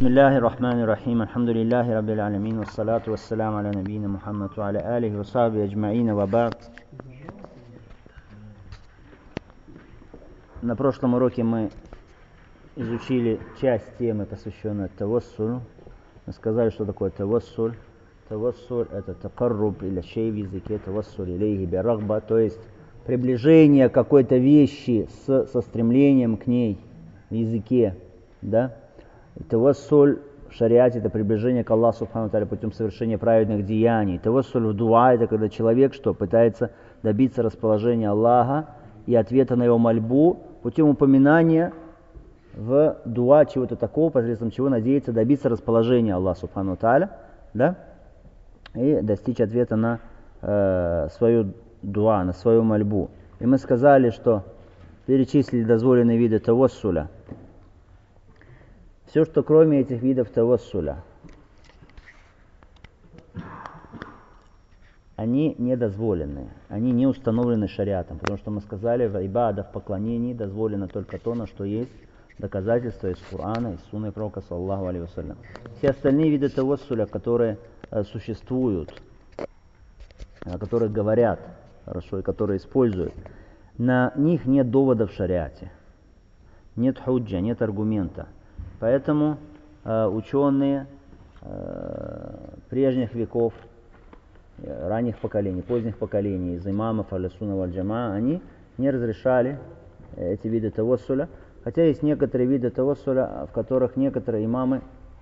Бисмиллахи рахмани рахим. Алхамдулиллахи раббил алямин. Вассалату вассаляму аля набийна Мухаммад ва аля алихи ва сахби аджмаина ва ба'д. На прошлом уроке мы изучили часть темы, посвященной тавассулю. Мы сказали, что такое тавассуль. Тавассуль — это такарруб или шей в языке, тавассуль илейхи би рагба, то есть приближение какой-то вещи со стремлением к ней в языке, да? Тавассуль в шариате — это приближение к Аллаху Субхану ва Тааля путем совершения праведных деяний. Тавассуль в дуа — это когда человек пытается добиться расположения Аллаха и ответа на его мольбу путем упоминания в дуа чего-то такого, посредством чего надеется добиться расположения Аллаха Субхану ва Тааля, да? И достичь ответа на свою дуа, на свою мольбу. И мы сказали, что перечислили дозволенные виды тавассуля. Все, что кроме этих видов тавассуля, они недозволенные, они не установлены шариатом, потому что мы сказали, в ибада, в поклонении дозволено только то, на что есть доказательства из Корана, из Сунны Пророка, саллаллаху алейхи вассалям. Все остальные виды тавассуля, которые существуют, о которых говорят, хорошо, и которые используют, на них нет доводов в шариате, нет худжа, нет аргумента. Поэтому ученые прежних веков, ранних поколений, поздних поколений, из имамов аль-сунна валь-джамаа, они не разрешали эти виды тавассуля, хотя есть некоторые виды тавассуля, в которых некоторые имамы,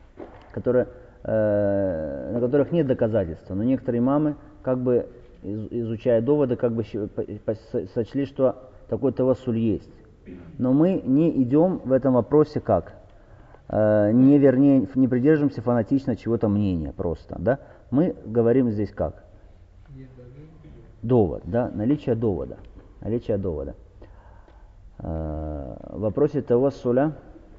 на которых нет доказательства, но некоторые имамы, изучая доводы, сочли, что такой тавассуль есть. Но мы не идем в этом вопросе не придерживаемся фанатично чего-то мнения просто, да? Мы говорим здесь как? Довод, да? Наличие довода. В вопросе тавассуля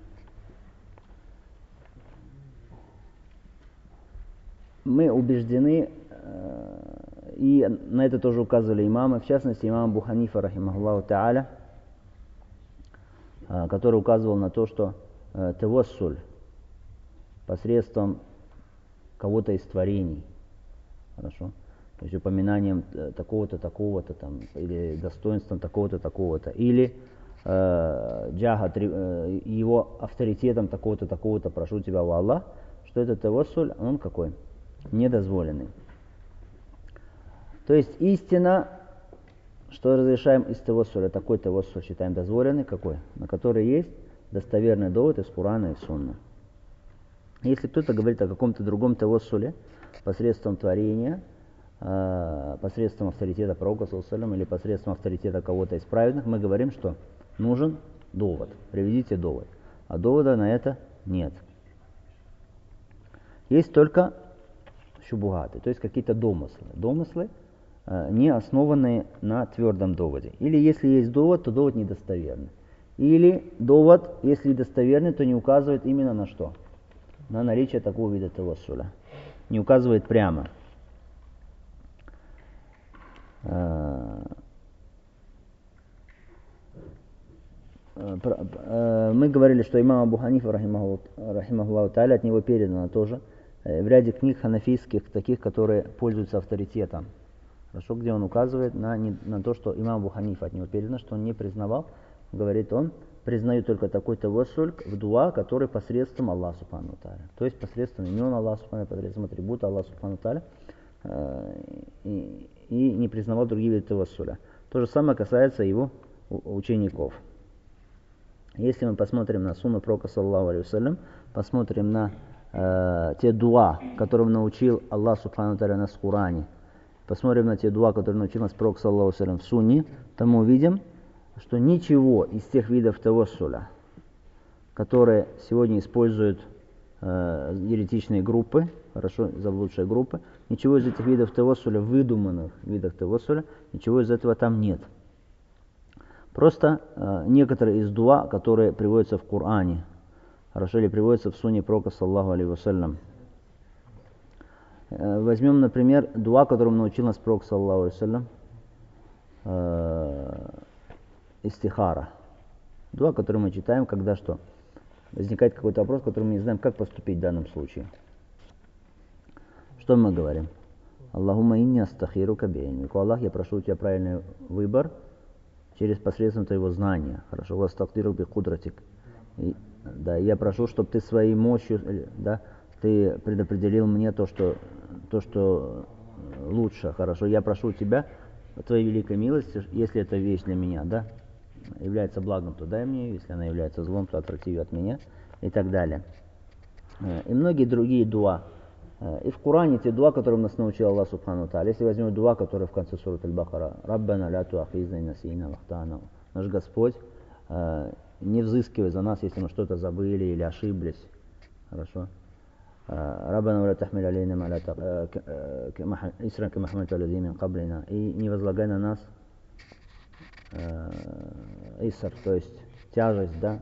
мы убеждены, и на это тоже указывали имамы, в частности имам Абу Ханифа, рахимахуллаху та'аля, который указывал на то, что тавассуль посредством кого-то из творений, хорошо, то есть упоминанием такого-то, такого-то, там, или достоинством такого-то, такого-то, или его авторитетом такого-то, такого-то, прошу тебя, о Аллах, что этот тавассуль, он какой? Недозволенный. То есть истина, что разрешаем из тавассуля, такой тавассуль считаем дозволенный, какой? На который есть достоверный довод из Курана и Сунны. Если кто-то говорит о каком-то другом тавассуле посредством творения, посредством авторитета Пророка саллаллаху алейхи ва саллям, или посредством авторитета кого-то из праведных, мы говорим, что нужен довод. Приведите довод. А довода на это нет. Есть только шубухаты, то есть какие-то домыслы, не основанные на твердом доводе. Или если есть довод, то довод недостоверный. Или довод, если достоверный, то не указывает именно на что? На наличие такого вида тавассуля. Не указывает прямо. Мы говорили, что имам Абу Ханифа, рахимахуллаху та'аля, от него передано тоже в ряде книг ханафийских, таких, которые пользуются авторитетом. Хорошо, где он указывает на то, что имам Абу Ханифа, от него передано, что он не признавал, говорит, он признает только такой тавассуль в дуа, который посредством Аллаха Субхану ва Тааля. То есть посредством имен Аллаха Субхану ва Тааля, посредством атрибута Аллаха Субхану ва Тааля, и не признавал другие виды тавассуля. То же самое касается его учеников. Если мы посмотрим на сунну Пророка, саллаллаху алейхи ва саллям, посмотрим на те дуа, которым научил Аллах Субхану ва Тааля нас в Коране, посмотрим на те дуа, которые научил нас Пророк, саллаллаху алейхи ва саллям, в сунне, то мы увидим, что ничего из тех видов тавассуля, которые сегодня используют еретичные группы, хорошо, заблудшие группы, ничего из этих видов тавассуля, выдуманных видов тавассуля, ничего из этого там нет. Просто некоторые из дуа, которые приводятся в Коране, хорошо, или приводятся в сунне Пророка, саллаллаху алейхи ва саллям. Возьмем, например, дуа, которому научил нас Пророк, саллаллаху алейхи ва саллям, истихара. Дуа, который мы читаем, когда что? возникает какой-то вопрос, который мы не знаем, как поступить в данном случае. Что мы говорим? Аллахумма инни астахирука би'ильмик. Аллах, я прошу у тебя правильный выбор через посредством твоего знания. Хорошо, вастахдиру би кудратик. Да, я прошу, чтобы ты своей мощью, да, ты предопределил мне то, что лучше. Хорошо, я прошу тебя, твоей великой милости, если эта вещь для меня, да, является благом, то дай мне, если она является злом, то отврати ее от меня, и так далее. И многие другие дуа. И в Коране те дуа, которым нас научил Аллах Субхану Тааля. Если возьмем дуа, который в конце суры Аль-Бакара, «Раббана ля туахизна насина вахтана». Наш Господь, не взыскивай за нас, если мы что-то забыли или ошиблись. Хорошо. «Раббана ля тахмиль алейна исран кама хамальта алязина мин каблина». И не возлагай на нас иср, то есть тяжесть, да,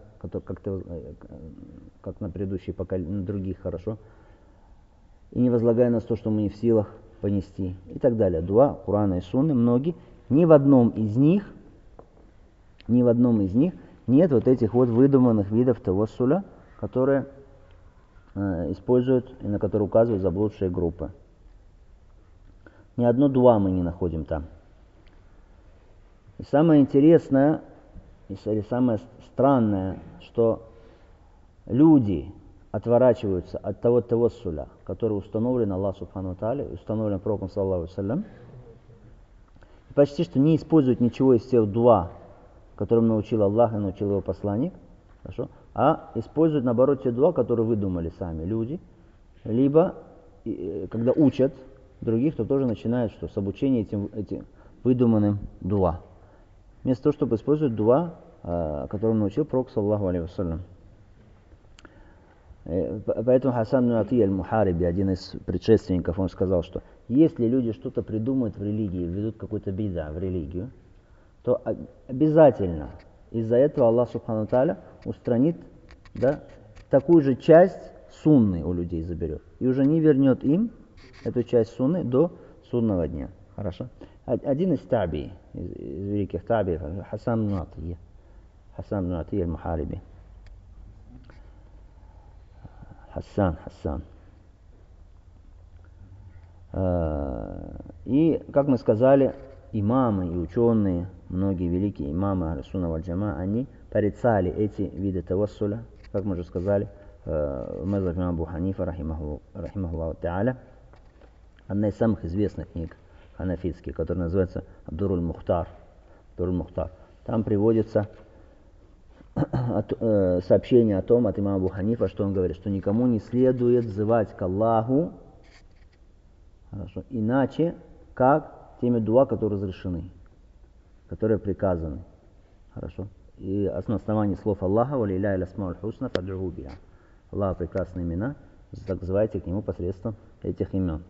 как на предыдущие поколения, на других, хорошо. И не возлагай на нас то, что мы не в силах понести, и так далее. Дуа, Курана и Сунны, многие, ни в одном из них нет вот этих вот выдуманных видов тавассуля, которые используют и на которые указывают заблудшие группы. Ни одно дуа мы не находим там. И самое интересное, или самое странное, что люди отворачиваются от того тавассуля, который установлен Аллах Субхану Тааля, установлен Пророком саллаллаху алейхи ва саллям, и почти что не используют ничего из тех дуа, которым научил Аллах и научил его посланник, хорошо, а используют наоборот те дуа, которые выдумали сами люди, либо когда учат других, то тоже начинают с обучения этим выдуманным дуа. Вместо того, чтобы использовать дуа, которым научил Пророк саллаллаху алейхи ва саллям. Поэтому Хасан ибн Атия аль-Мухариби, один из предшественников, он сказал, что если люди что-то придумают в религии, введут какой-то бида в религию, то обязательно из-за этого Аллах Субхану Тааля устранит, да, такую же часть сунны у людей заберет. И уже не вернет им эту часть сунны до судного дня. Хорошо? Один из таби, из великих таби, Хасан ибн Атия аль-Мухариби. Хасан. И, как мы сказали, имамы и ученые, многие великие имамы Ахлю-Сунна валь-Джамаа, они порицали эти виды тавассуля, как мы уже сказали, в мазхабе имама Абу Ханифа, рахимахуллаху та'аля. Одна из самых известных книг ханафитских, которая называется Абдуруль Мухтар. Там приводится сообщение о том от имама Абу Ханифа, что он говорит, что никому не следует взывать к Аллаху, хорошо, иначе как теми дуа, которые разрешены, которые приказаны. Хорошо. И на основании слов Аллаха, «Валилляхи аль-асмауль хусна фад'уху биха». Аллах прекрасные имена, так взывайте к нему посредством этих имен.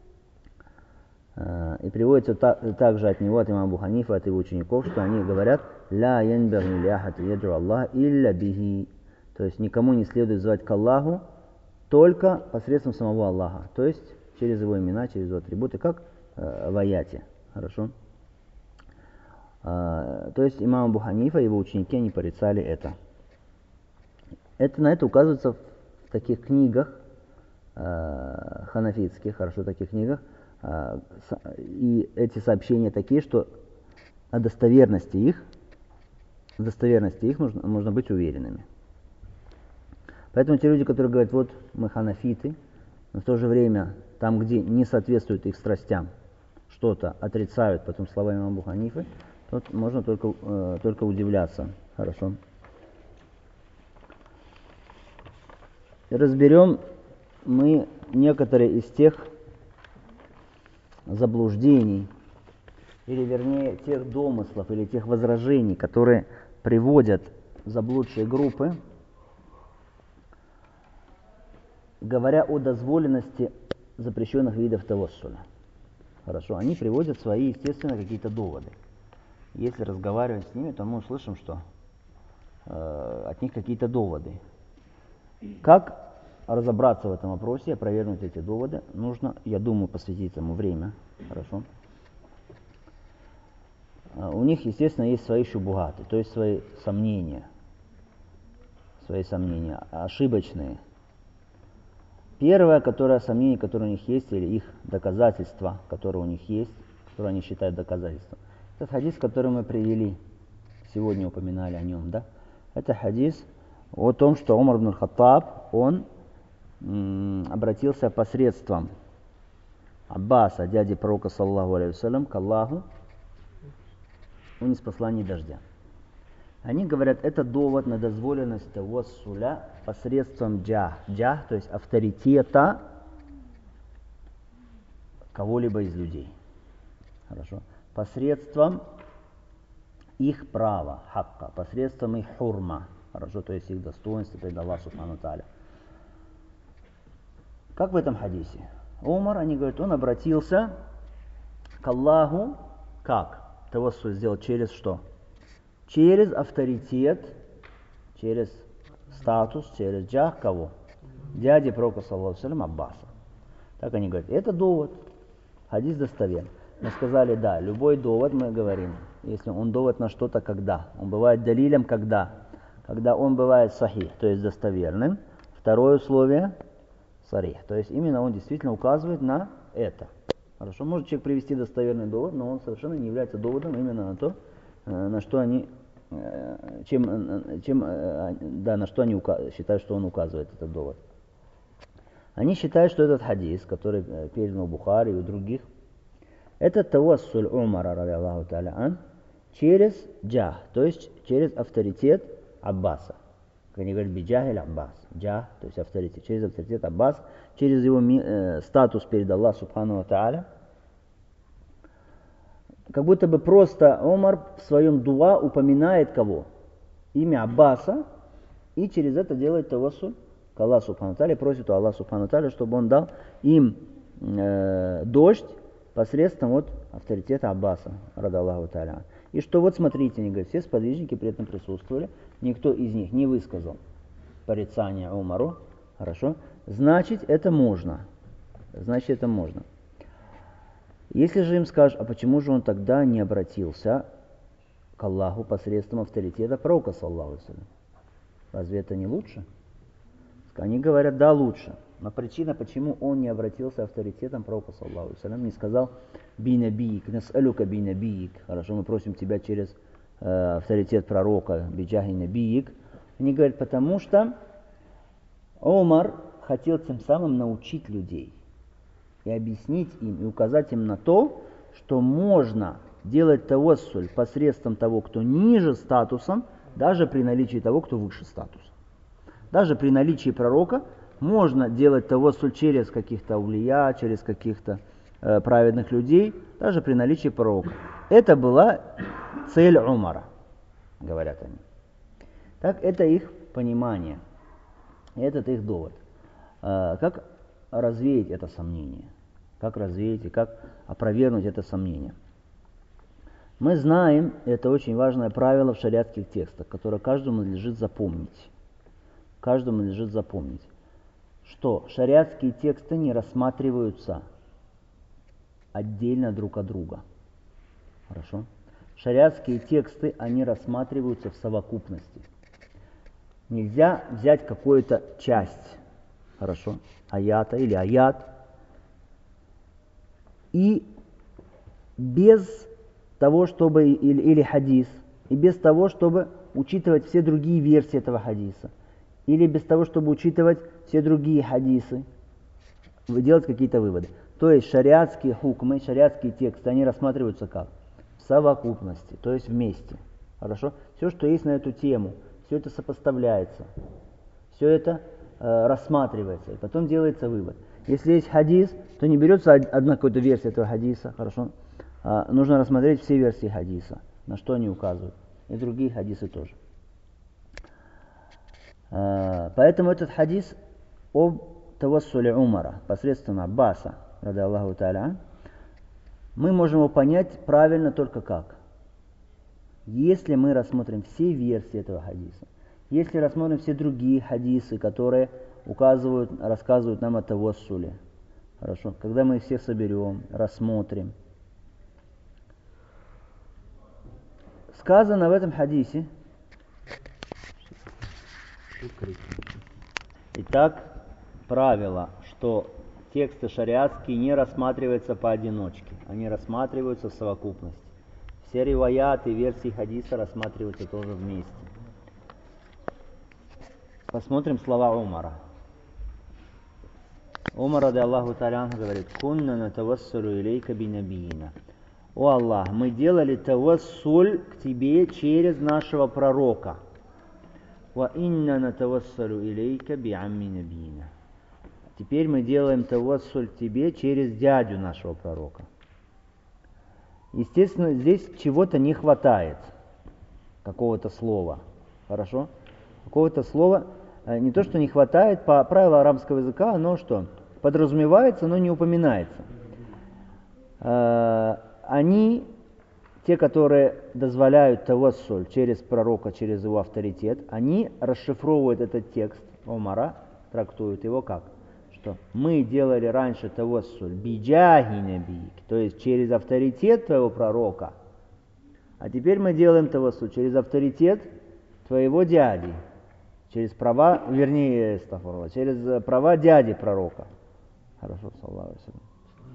И приводится также от него, от имама Абу Ханифа, от его учеников, что они говорят «Ля янбаги ли ахад ядру Аллах илля бихи». То есть никому не следует звать к Аллаху только посредством самого Аллаха, то есть через его имена, через его атрибуты, как в аяте. Хорошо? То есть имам Абу Ханифа и его ученики, они порицали это. На это указывается в таких книгах ханафитских, хорошо, таких книгах, и эти сообщения такие, что о достоверности их можно быть уверенными. Поэтому те люди, которые говорят, вот мы ханафиты, но в то же время там, где не соответствует их страстям, что-то отрицают потом слова имама Абу Ханифы, тут можно только удивляться. Хорошо. И разберем мы некоторые из тех заблуждений, или вернее тех домыслов, или тех возражений, которые приводят заблудшие группы, говоря о дозволенности запрещенных видов тавассуля. Хорошо, они приводят свои, естественно, какие-то доводы. Если разговаривать с ними, то мы услышим, что от них какие-то доводы. Как разобраться в этом вопросе, опровергнуть эти доводы, нужно, я думаю, посвятить ему время. Хорошо. У них, естественно, есть свои шубухаты, то есть свои сомнения, свои сомнения, ошибочные. Первое, сомнение, которое у них есть, или их доказательства, которые у них есть, которые они считают доказательством. Это хадис, который мы привели, сегодня упоминали о нем, да? Это хадис о том, что Умар ибн Хаттаб, он обратился посредством Аббаса, дяди пророка, саллаллаху алейхи вассалям, к Аллаху о ниспослании дождя. Они говорят, это довод на дозволенность тавассуля посредством джах, то есть авторитета кого-либо из людей. Хорошо. Посредством их права, хакка, посредством их хурма, хорошо, то есть их достоинства перед Аллахом субхану тааля. Как в этом хадисе? Умар, они говорят, он обратился к Аллаху, как? Тавассуль сделал через что? Через авторитет, через статус, через джах кого? Дяди пророка, саллаллаху алейхи ва саллям, Аббаса. Так они говорят, это довод, хадис достоверен. Мы сказали, да, любой довод, мы говорим, если он довод на что-то, когда. Он бывает далилем, когда он бывает сахих, то есть достоверным. Второе условие сарих, то есть именно он действительно указывает на это. Хорошо, может человек привести достоверный довод, но он совершенно не является доводом именно на то, на что они, на что они считают, что он указывает этот довод. Они считают, что этот хадис, который передан у Бухари и у других, это тавассуль Умара, радиаллаху та'аля ан, через джах, то есть через авторитет Аббаса. Как они говорят, биджахиль Аббас. Джах, то есть авторитет, через авторитет Аббас, через его статус перед Аллахом субхану ва та'аля. Как будто бы просто Умар в своем дуа упоминает кого? Имя Аббаса, и через это делает тавассуль к Аллаху субхану ва та'аля, просит у Аллаха субхану ва та'аля, чтобы он дал им дождь посредством авторитета Аббаса, радаллаху та'аля. И что вот смотрите, они говорят, все сподвижники при этом присутствовали, никто из них не высказал порицания Умару, хорошо, значит это можно. Если же им скажешь, а почему же он тогда не обратился к Аллаху посредством авторитета пророка, саллаллаху алейхи ва саллям? Разве это не лучше? Они говорят, да, лучше. Но причина, почему он не обратился авторитетом пророка, саллаллаху алейхи ва саллям, не сказал бинабиик, нас'алюка бинабиик, хорошо, мы просим тебя через авторитет пророка, биджахи набиик. Они говорят, потому что Умар хотел тем самым научить людей и объяснить им, и указать им на то, что можно делать тавассуль посредством того, кто ниже статусом, даже при наличии того, кто выше статусом. Даже при наличии пророка можно делать тавассуль через каких-то аулия, через каких-то праведных людей, даже при наличии пророка. Это была цель Умара, говорят они. Так, это их понимание, этот их довод. Как развеять это сомнение? Как развеять и как опровергнуть это сомнение? Мы знаем, это очень важное правило в шариатских текстах, которое каждому надлежит запомнить. Что шариатские тексты не рассматриваются отдельно друг от друга. Хорошо? Шариатские тексты, они рассматриваются в совокупности. Нельзя взять какую-то часть, хорошо, аята или аят, и без того, чтобы, или хадис, и без того, чтобы учитывать все другие версии этого хадиса, или без того, чтобы учитывать все другие хадисы, делать какие-то выводы. То есть шариатские хукмы, шариатские тексты, они рассматриваются как? В совокупности, то есть вместе. Хорошо? Все, что есть на эту тему, все это сопоставляется, все это рассматривается, и потом делается вывод. Если есть хадис, то не берется одна какая-то версия этого хадиса, хорошо? Нужно рассмотреть все версии хадиса, на что они указывают, и другие хадисы тоже. Поэтому этот хадис об тавассуле Умара посредством Аббаса, ради Аллаху та'аля, мы можем его понять правильно только как? Если мы рассмотрим все версии этого хадиса, если рассмотрим все другие хадисы, которые рассказывают нам о тавассуле, хорошо, когда мы их всех соберем, рассмотрим. Сказано в этом хадисе, Итак, правило, что тексты шариатские не рассматриваются поодиночке, они рассматриваются в совокупности. Все риваяты, версии хадиса рассматриваются тоже вместе. Посмотрим слова Умара. Умар, ради Аллаху та'аля, говорит: «Кунна натавассалю илейка бинабиина». О Аллах, мы делали тавассуль к тебе через нашего пророка. Ва инна натавассалю илейка би'амми набиина. Теперь мы делаем тавассуль к тебе через дядю нашего пророка. Естественно, здесь чего-то не хватает, какого-то слова. Хорошо? Какого-то слова, не то что не хватает, по правилам арабского языка, оно что? Подразумевается, но не упоминается. Они, те, которые дозволяют тавассуль через пророка, через его авторитет, они расшифровывают этот текст Умара, трактуют его как? Что мы делали раньше тавассуль биджахи набик, то есть через авторитет твоего пророка, а теперь мы делаем тавассуль через авторитет твоего дяди, через права, вернее, через права дяди пророка. Хорошо, саллаллаху алейхи ва саллям.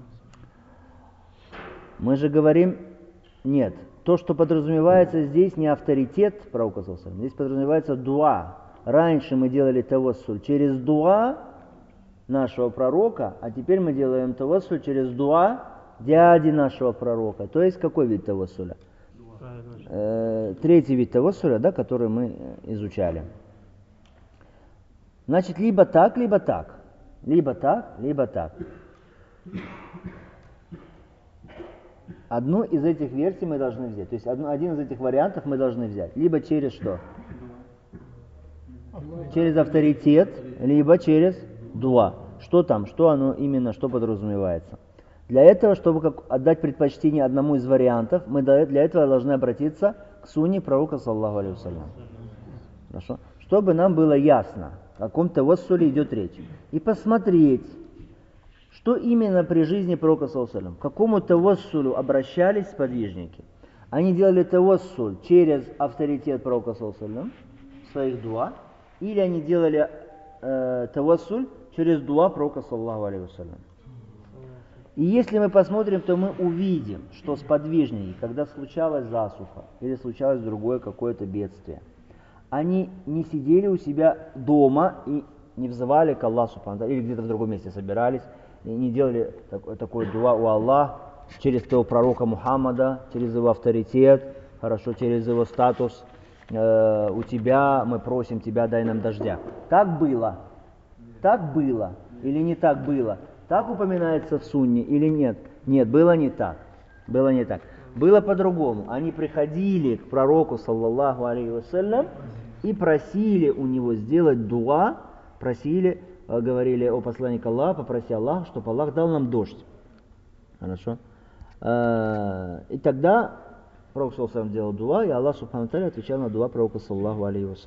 Мы же говорим, нет, то, что подразумевается здесь, не авторитет пророка, здесь подразумевается дуа. Раньше мы делали тавассуль через дуа нашего пророка, а теперь мы делаем тавассуль через дуа дяди нашего пророка. То есть какой вид тавассуля? Третий вид тавассуля, да, который мы изучали. Значит, либо так, либо так. Либо так, либо так. Одну из этих версий мы должны взять. То есть один из этих вариантов мы должны взять. Либо через что? Через авторитет, либо через дуа. Что там? Что оно именно, что подразумевается? Для этого, чтобы отдать предпочтение одному из вариантов, мы для этого должны обратиться к сунне пророка, саллаллаху алейхи ва саллям. Хорошо? Чтобы нам было ясно, о каком тавассуле идет речь. И посмотреть, что именно при жизни пророка, саллаллаху алейхи ва саллям, к какому тавассулю обращались сподвижники. Они делали тавассуль через авторитет пророка, саллаллаху алейхи ва саллям, своих дуа, или они делали тавассуль через дуа пророка, саллаллаху алейхи ва саллям. И если мы посмотрим, то мы увидим, что сподвижники, когда случалась засуха или случалось другое какое-то бедствие, они не сидели у себя дома и не взывали к Аллаху Субхану, или где-то в другом месте собирались, и не делали такое дуа: «О Аллах, через твоего пророка Мухаммада, через его авторитет, хорошо, через его статус, у тебя мы просим тебя, дай нам дождя». Так было? Так было или не так было? Так упоминается в сунне или нет? Нет, было не так. Было не так. Было по-другому. Они приходили к пророку, саллаллаху алейхи ва саллям, и просили у него сделать дуа, просили, говорили: «О посланник Аллаха, попроси Аллаха, чтобы Аллах дал нам дождь». Хорошо. И тогда пророк, саллаллаху алейхи ва саллям, делал дуа, и Аллах субхану тааля отвечал на дуа пророка, саллаллаху алейхи ва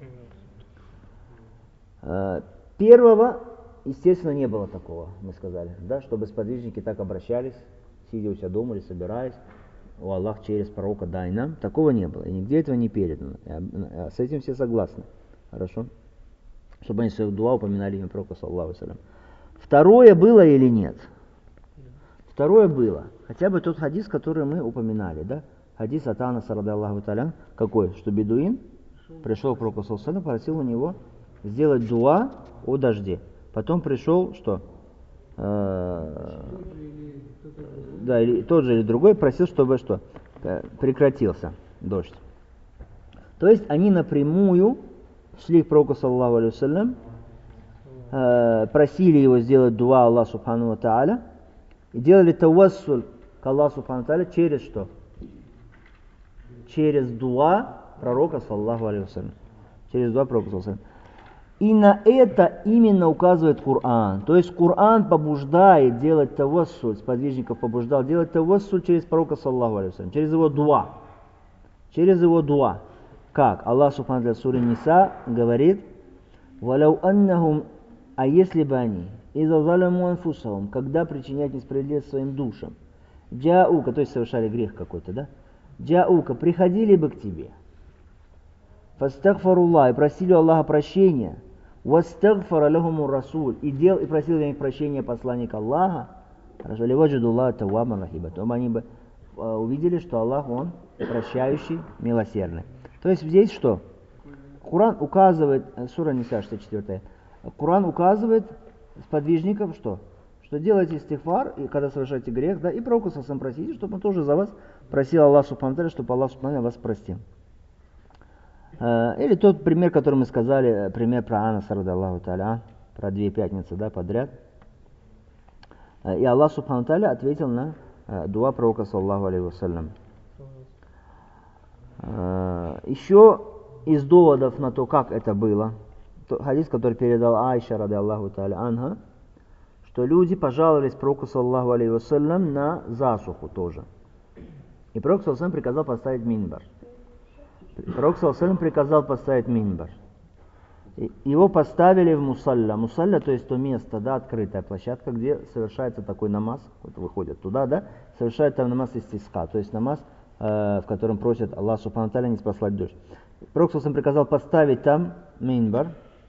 саллям. Первого, естественно, не было такого, мы сказали, да, чтобы сподвижники так обращались, сидя у себя дома или собираясь: «О Аллах, через пророка дай нам». Такого не было, и нигде этого не передано. С этим все согласны. Хорошо? Чтобы они в своих дуа упоминали имя пророка, саллаллаху алейхи ва саллям. Второе было или нет? Второе было. Хотя бы тот хадис, который мы упоминали, да? Хадис от Анаса, ради Аллаху та'аля, какой? Что бедуин пришел к пророку, саллаллаху алейхи ва саллям, просил у него сделать дуа о дожде. Потом пришел, что? Да, или тот же, или другой просил, чтобы что? Прекратился дождь. То есть они напрямую шли к пророку, саллаллаху алейхи ва саллям, просили его сделать дуа Аллаху субхану ва тааля, и делали тавассуль к Аллаху субхану ва тааля через что? Через дуа пророка, саллаллаху алейхи ва саллям. Через дуа пророка, саллаллаху алейхи ва саллям. И на это именно указывает Коран. То есть Коран побуждает делать тавассуль, сподвижников побуждал делать тавассуль через пророка, саллаллаху алейхи ва саллям, через его дуа. Через его дуа. Как? Аллах субхану ва тааля в суре Ниса говорит: «Валяу аннахум», а если бы они, иза заляму анфусахум, когда причинять несправедливость своим душам, джаука, то есть совершали грех какой-то, да? Джаука, приходили бы к тебе. фастагфаруллах, и просили у Аллаха прощения, вастагфара лахумур расуль, и просил для них прощения посланник Аллаха, ливаджидуллаха таввабан рахима, то они бы увидели, что Аллах, Он прощающий, милосердный. То есть здесь что? Коран указывает, сура Ниса 64, Коран указывает сподвижникам, что делайте истигфар, и когда совершаете грех, да, и пророка сам просите, чтобы он тоже за вас просил Аллах субхану ва тааля, чтобы Аллах субхану ва тааля вас простил. Или тот пример, который мы сказали, пример про Анаса радаллаху тааля, про 2 пятницы, да, подряд. И Аллах субхану ва тааля ответил на дуа пророка саллаллаху алейхи вассалям. Еще из доводов на то, как это было, хадис, который передал Айша радаллаху тааля анха, что люди пожаловались пророку саллаллаху алейхи вассалям на засуху тоже. И пророк саллаллаху алейхи вассалям приказал поставить минбар. Пророк саллаллаху алейхи вассалям приказал поставить минбар. Его поставили в мусалля. Мусалля, то есть то место, да, открытая площадка, где совершается такой намаз, вот выходят туда, да, совершает там намаз истиска, то есть намаз, в котором просят Аллах субхану ва тааля не спаслать дождь. Пророк саллаллаху алейхи вассалям приказал поставить там минбар.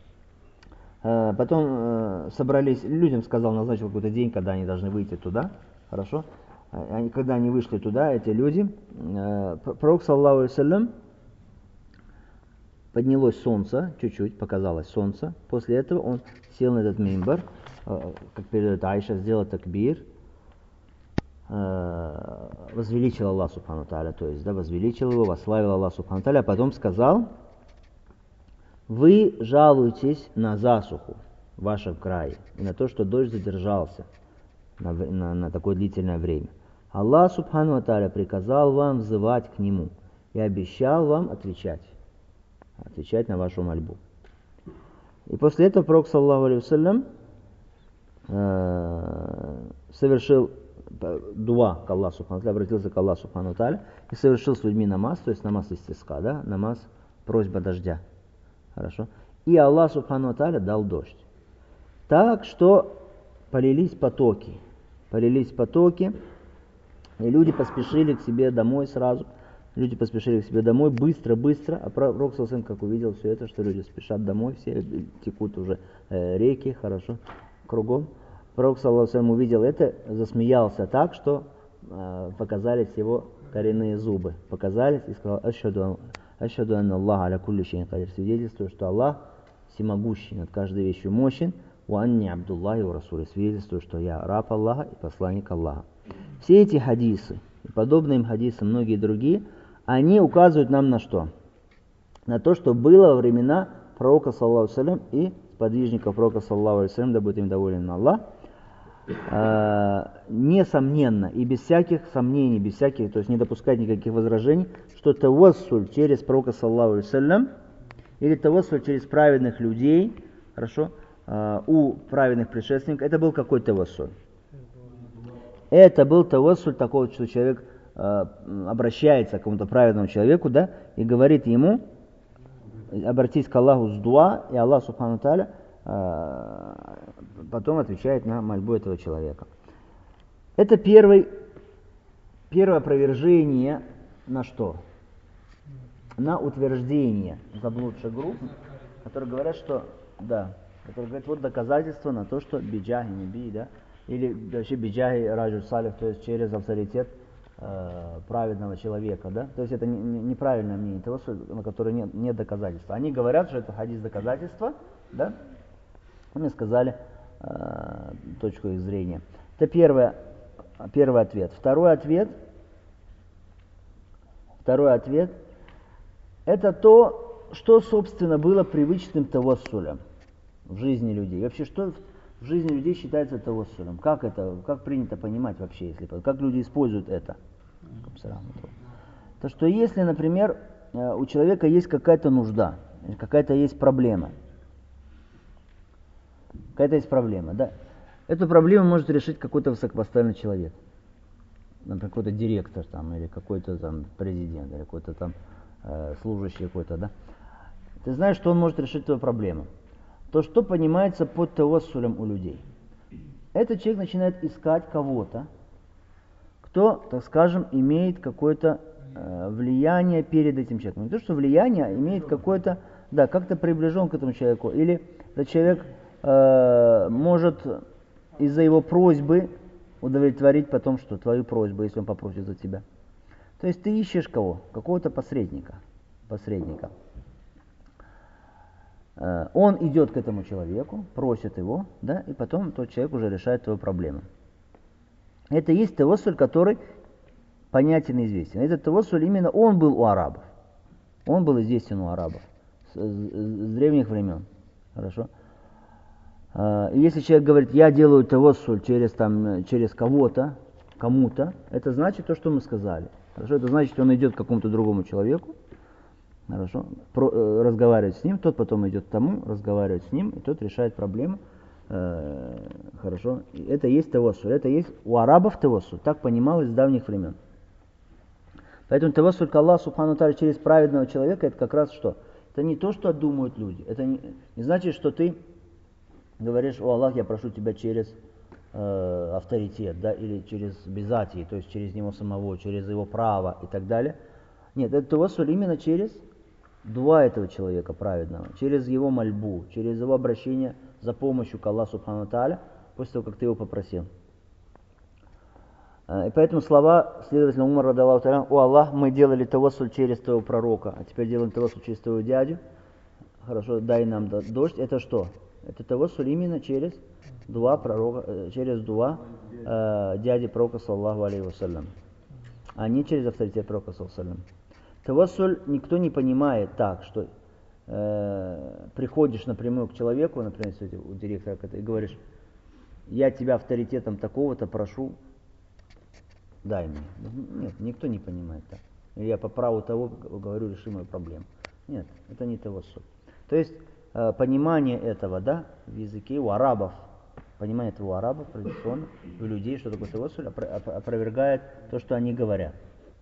Потом собрались, людям сказал, назначил какой-то день, когда они должны выйти туда, хорошо. Когда они вышли туда, эти люди, пророк саллаллаху алейхи вассалям, поднялось солнце, чуть-чуть показалось солнце. После этого он сел на этот минбар, как передает Айша, сделал такбир, возвеличил Аллах субхану ва тааля, то есть, да, возвеличил его, восславил Аллах субхану ва тааля, а потом сказал: вы жалуетесь на засуху в вашем крае и на то, что дождь задержался на такое длительное время. Аллах субхану ва тааля приказал вам взывать к Нему и обещал вам отвечать на вашу мольбу. И после этого пророк саллаллаху алейхи вассалям совершил дуа к Аллаху субхану ва тааля, обратился к Аллаху субхану ва тааля и совершил с людьми намаз, то есть намаз истиска, да, намаз просьба дождя. Хорошо. И Аллах субхану ва тааля дал дождь. Так что полились потоки, и люди поспешили к себе домой сразу. Люди поспешили к себе домой быстро, а пророк саллаллаху алейхи вассалям, как увидел все это, что люди спешат домой, все текут уже реки, хорошо, кругом. Пророк саллаллаху алейхи вассалям увидел это, засмеялся так, что показались его коренные зубы. Показались и сказал: «Ашхаду анна Аллаха аля кулли шейин кадир», свидетельствую, что Аллах всемогущий, над каждой вещью мощен. «Ва анни абдуллахи ва расули», свидетельствую, что я раб Аллаха и посланник Аллаха. Все эти хадисы, и подобные им хадисы, многие другие, они указывают нам на что? На то, что было во времена пророка саллаллаху алейхи вассалям и сподвижников пророка саллаллаху алейхи вассалям, да будет им доволен Аллах, несомненно и без всяких сомнений, то есть не допускать никаких возражений, что тавассуль через пророка саллаллаху алейхи вассалям или тавассуль через праведных людей, хорошо, у праведных предшественников, это был какой тавассуль? Это был тавассуль такого, что человек обращается к какому-то праведному человеку, да, и говорит ему: обратись к Аллаху с дуа, и Аллах субхану ва тааля потом отвечает на мольбу этого человека. Это первое опровержение на что? На утверждение заблудших групп, которые говорят, что, да, которые говорят, вот доказательство на то, что биджахи наби, да, или вообще биджахи раджуль салих, то есть через авторитет праведного человека, да, то есть это неправильное мнение того, на которое нет доказательства. Они говорят, что это хадис доказательства, да, мы сказали точку их зрения. Это первый ответ. Второй ответ это то, что, собственно, было привычным тавассулем в жизни людей. Вообще, что в жизни людей считается тавассулем? Как принято понимать вообще, как люди используют это? То, что если, например, у человека есть какая-то нужда, какая-то есть проблема, да, эту проблему может решить какой-то высокопоставленный человек. Например, какой-то директор там, или какой-то там президент, или какой-то там служащий какой-то, да. Ты знаешь, что он может решить твою проблему. То, что понимается под тавассулем у людей. Этот человек начинает искать кого-то, кто, так скажем, имеет какой-то влияние перед этим человеком. Не то, что влияние имеет какое-то, да, как-то приближен к этому человеку. Или этот человек может из-за его просьбы удовлетворить потом, что твою просьбу, если он попросит за тебя. То есть ты ищешь кого? Какого-то посредника. Он идет к этому человеку, просит его, да, и потом тот человек уже решает твою проблему. Это есть тавассуль, который понятен и известен. Этот тавассуль именно он был у арабов. Он был известен у арабов с древних времен. Хорошо? И если человек говорит, я делаю тавассуль через кого-то, кому-то, это значит то, что мы сказали. Хорошо? Это значит, что он идет к какому-то другому человеку, хорошо, разговаривает с ним, тот потом идет к тому, разговаривает с ним, и тот решает проблему. Хорошо. Это есть тавассуль. Это есть у арабов тавассуль. Так понималось с давних времен. Поэтому тавассуль к Аллаху субхану тааля через праведного человека, это как раз что? Это не то, что думают люди. Это не значит, что ты говоришь, о Аллах, я прошу тебя через авторитет, да, или через безатии, то есть через него самого, через его право и так далее. Нет, это тавассуль именно через дуа этого человека праведного, через его мольбу, через его обращение за помощью к Аллаху субхану тааля, после того, как ты его попросил. И поэтому слова, следовательно, Умар радаллаху тааля: о Аллах, мы делали тавассуль через твоего пророка, а теперь делаем тавассуль через твоего дядю. Хорошо, дай нам дождь. Это что? Это тавассуль именно через дуа пророка, через дуа дяди пророка саллаллаху алейхи вассалям, а не через авторитет пророка саллаллаху алейхи вассалям. Тавассуль никто не понимает так, что приходишь напрямую к человеку, например, у директора, и говоришь, я тебя авторитетом такого-то прошу, дай мне. Нет, никто не понимает так. Я по праву того говорю, реши мою проблему. Нет, это не тавассуль. То есть понимание этого, да, в языке у арабов, понимание этого у арабов традиционно, у людей, что такое тавассуль, опровергает то, что они говорят.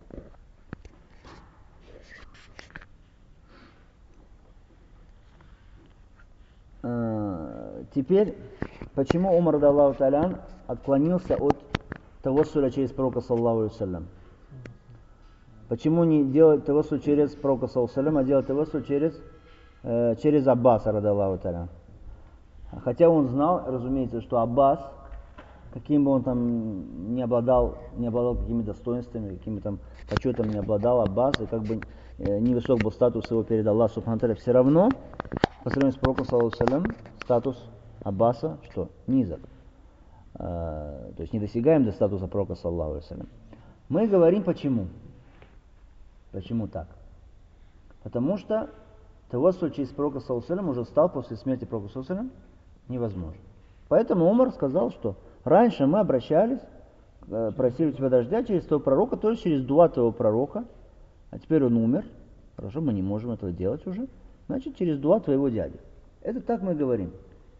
Теперь, почему Умар радаллаху тааля отклонился от тавассуля через пророка саллаллаху алейхи вассалям? Почему не делать тавассуль через пророка саллаллаху алейхи вассалям, а делать тавассуль через Аббаса радаллаху тааля? Хотя он знал, разумеется, что Аббас, каким бы он там не обладал какими достоинствами, каким бы там почетом не обладал Аббас, и как бы невысок был статус его перед Аллахом субхану тааля, все равно, по сравнению с пророком саллаллаху алейхи вассалям, статус Аббаса, что? Низок. То есть недосягаем до статуса пророка саллаллаху алейхи вассалям. Мы говорим почему. Почему так? Потому что тавассуль через пророка саллаллаху алейхи вассалям уже стал после смерти пророка саллаллаху алейхи вассалям невозможен. Поэтому Умар сказал, что раньше мы обращались, просили у тебя дождя через твоего пророка, то есть через дуа твоего пророка, а теперь он умер, хорошо, мы не можем этого делать уже, значит через дуа твоего дяди. Это так мы говорим.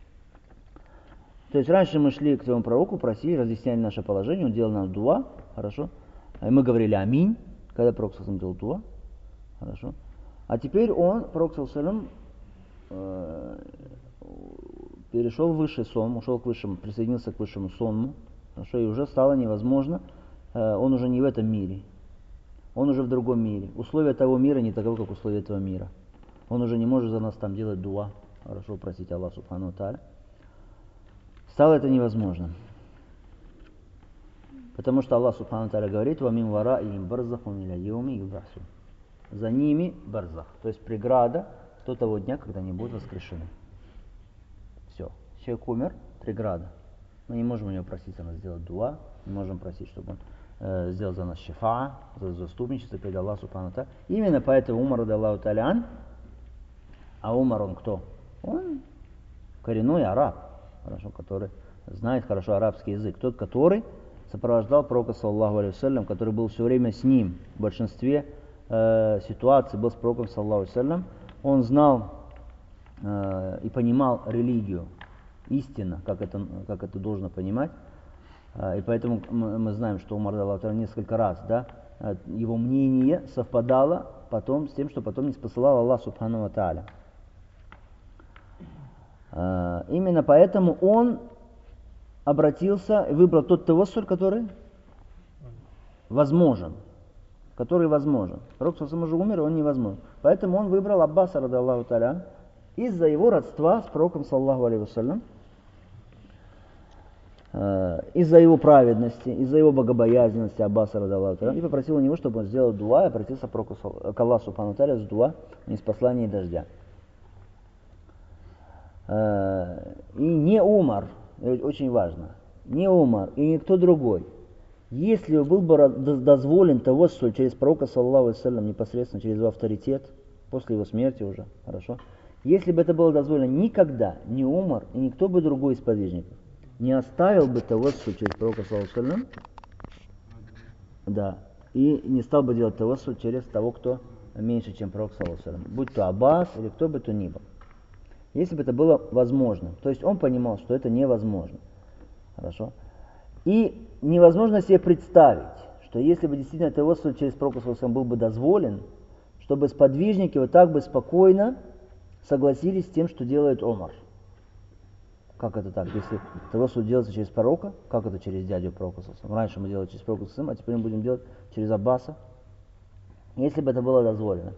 То есть раньше мы шли к твоему пророку, просили, разъясняли наше положение, он делал нам дуа, хорошо, и мы говорили аминь, когда пророк саллаллаху алейхи вассалям делал дуа, хорошо. А теперь пророк саллаллаху алейхи перешел в высший сон, ушел к высшему, присоединился к высшему сонму, хорошо, и уже стало невозможно, он уже не в этом мире, он уже в другом мире. Условия того мира не таковы, как условия этого мира. Он уже не может за нас там делать дуа, хорошо, просить Аллаха субхану тааля. Стало это невозможно. Потому что Аллах субхану тааля говорит: «Ва мин вараихим барзахун иля йауми юб'асун». За ними барзах, то есть преграда до того дня, когда они будут воскрешены. Все. Человек умер, преграда. Мы не можем у него просить за нас сделать дуа, не можем просить, чтобы он сделал за нас шифа, за заступничество перед Аллахом субхану тааля. Именно поэтому Умар радаллаху тааля, а Умар он кто? Он коренной араб, хорошо, который знает хорошо арабский язык. Тот, который сопровождал пророка саллаллаху алейхи вассалям, который был все время с ним. В большинстве ситуаций был с пророком саллаллаху алейхи вассалям. Он знал и понимал религию истинно, как это должно понимать. И поэтому мы знаем, что Умар радаллаху тааля несколько раз, да, его мнение совпадало потом с тем, что потом не спосылал Аллах субхану ва тааля. Именно поэтому он обратился и выбрал тот тавассуль, который возможен, который возможен. Пророк сам уже умер, он невозможен. Поэтому он выбрал Аббаса, ради Аллаху та'аля, из-за его родства с пророком, саллаху алейхи вассалям, из-за его праведности, из-за его богобоязненности Аббаса, ради Аллаху та'аля, и попросил у него, чтобы он сделал дуа, и обратился к Аллаху субхану та'аля с дуа, не с посланием дождя. И не Умар, очень важно, не Умар и никто другой, если был бы дозволен тавассуль через пророка, саллаллаху алейхи вассалям, непосредственно через его авторитет, после его смерти уже, хорошо, если бы это было дозволено, никогда ни Умар и никто бы другой из подвижников не оставил бы тавассуль через пророка, саллаллаху алейхи вассалям, да, и не стал бы делать тавассуль через того, кто меньше, чем пророк, саллаллаху алейхи вассалям, будь то Аббас или кто бы то ни был. Если бы это было возможно. То есть он понимал, что это невозможно. Хорошо. И невозможно себе представить, что если бы действительно тавассуль через пророка был бы дозволен, чтобы сподвижники вот так бы спокойно согласились с тем, что делает Омар. Как это так? Если тавассуль делается через пророка, как это через дядю пророка? Раньше мы делали через пророка, а теперь мы будем делать через Аббаса. Если бы это было дозволено.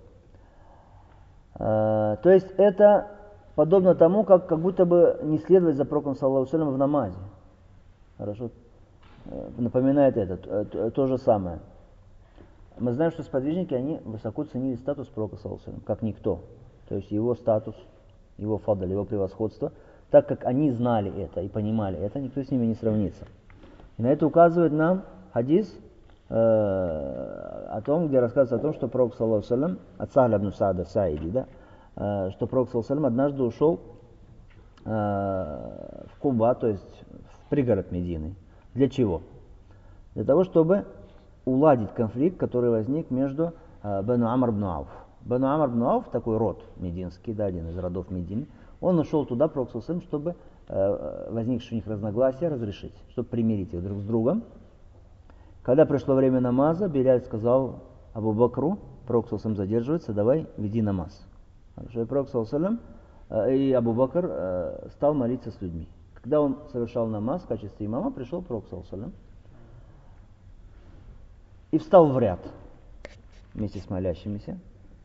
То есть это подобно тому, как будто бы не следовать за пророком, саллаллаху алейхи вассалям, в намазе. Хорошо? Напоминает это, то же самое. Мы знаем, что сподвижники, они высоко ценили статус пророка, саллаллаху алейхи вассалям, как никто. То есть его статус, его фадаль, его превосходство. Так как они знали это и понимали это, никто с ними не сравнится. И на это указывает нам хадис о том, где рассказывается о том, что пророк, саллаллаху алейхи вассалям, от Сахля ибн Саада Саиди, да, что пророк, саллаллаху алейхи вассалям, однажды ушел в Куба, то есть в пригород Медины. Для чего? Для того, чтобы уладить конфликт, который возник между Бану Амр ибн Ауф. Бану Амр ибн Ауф, такой род мединский, да, один из родов Медины, он ушел туда, пророк, саллаллаху алейхи вассалям, чтобы возникшие у них разногласия разрешить, чтобы примирить их друг с другом. Когда пришло время намаза, Биляль сказал Абу Бакру, пророк, саллаллаху алейхи вассалям, задерживается, давай, веди намаз. И пророк, саллаллаху алейхи вассалям, и Абу Бакр стал молиться с людьми. Когда он совершал намаз в качестве имама, пришел пророк, саллаллаху алейхи вассалям, и встал в ряд вместе с молящимися.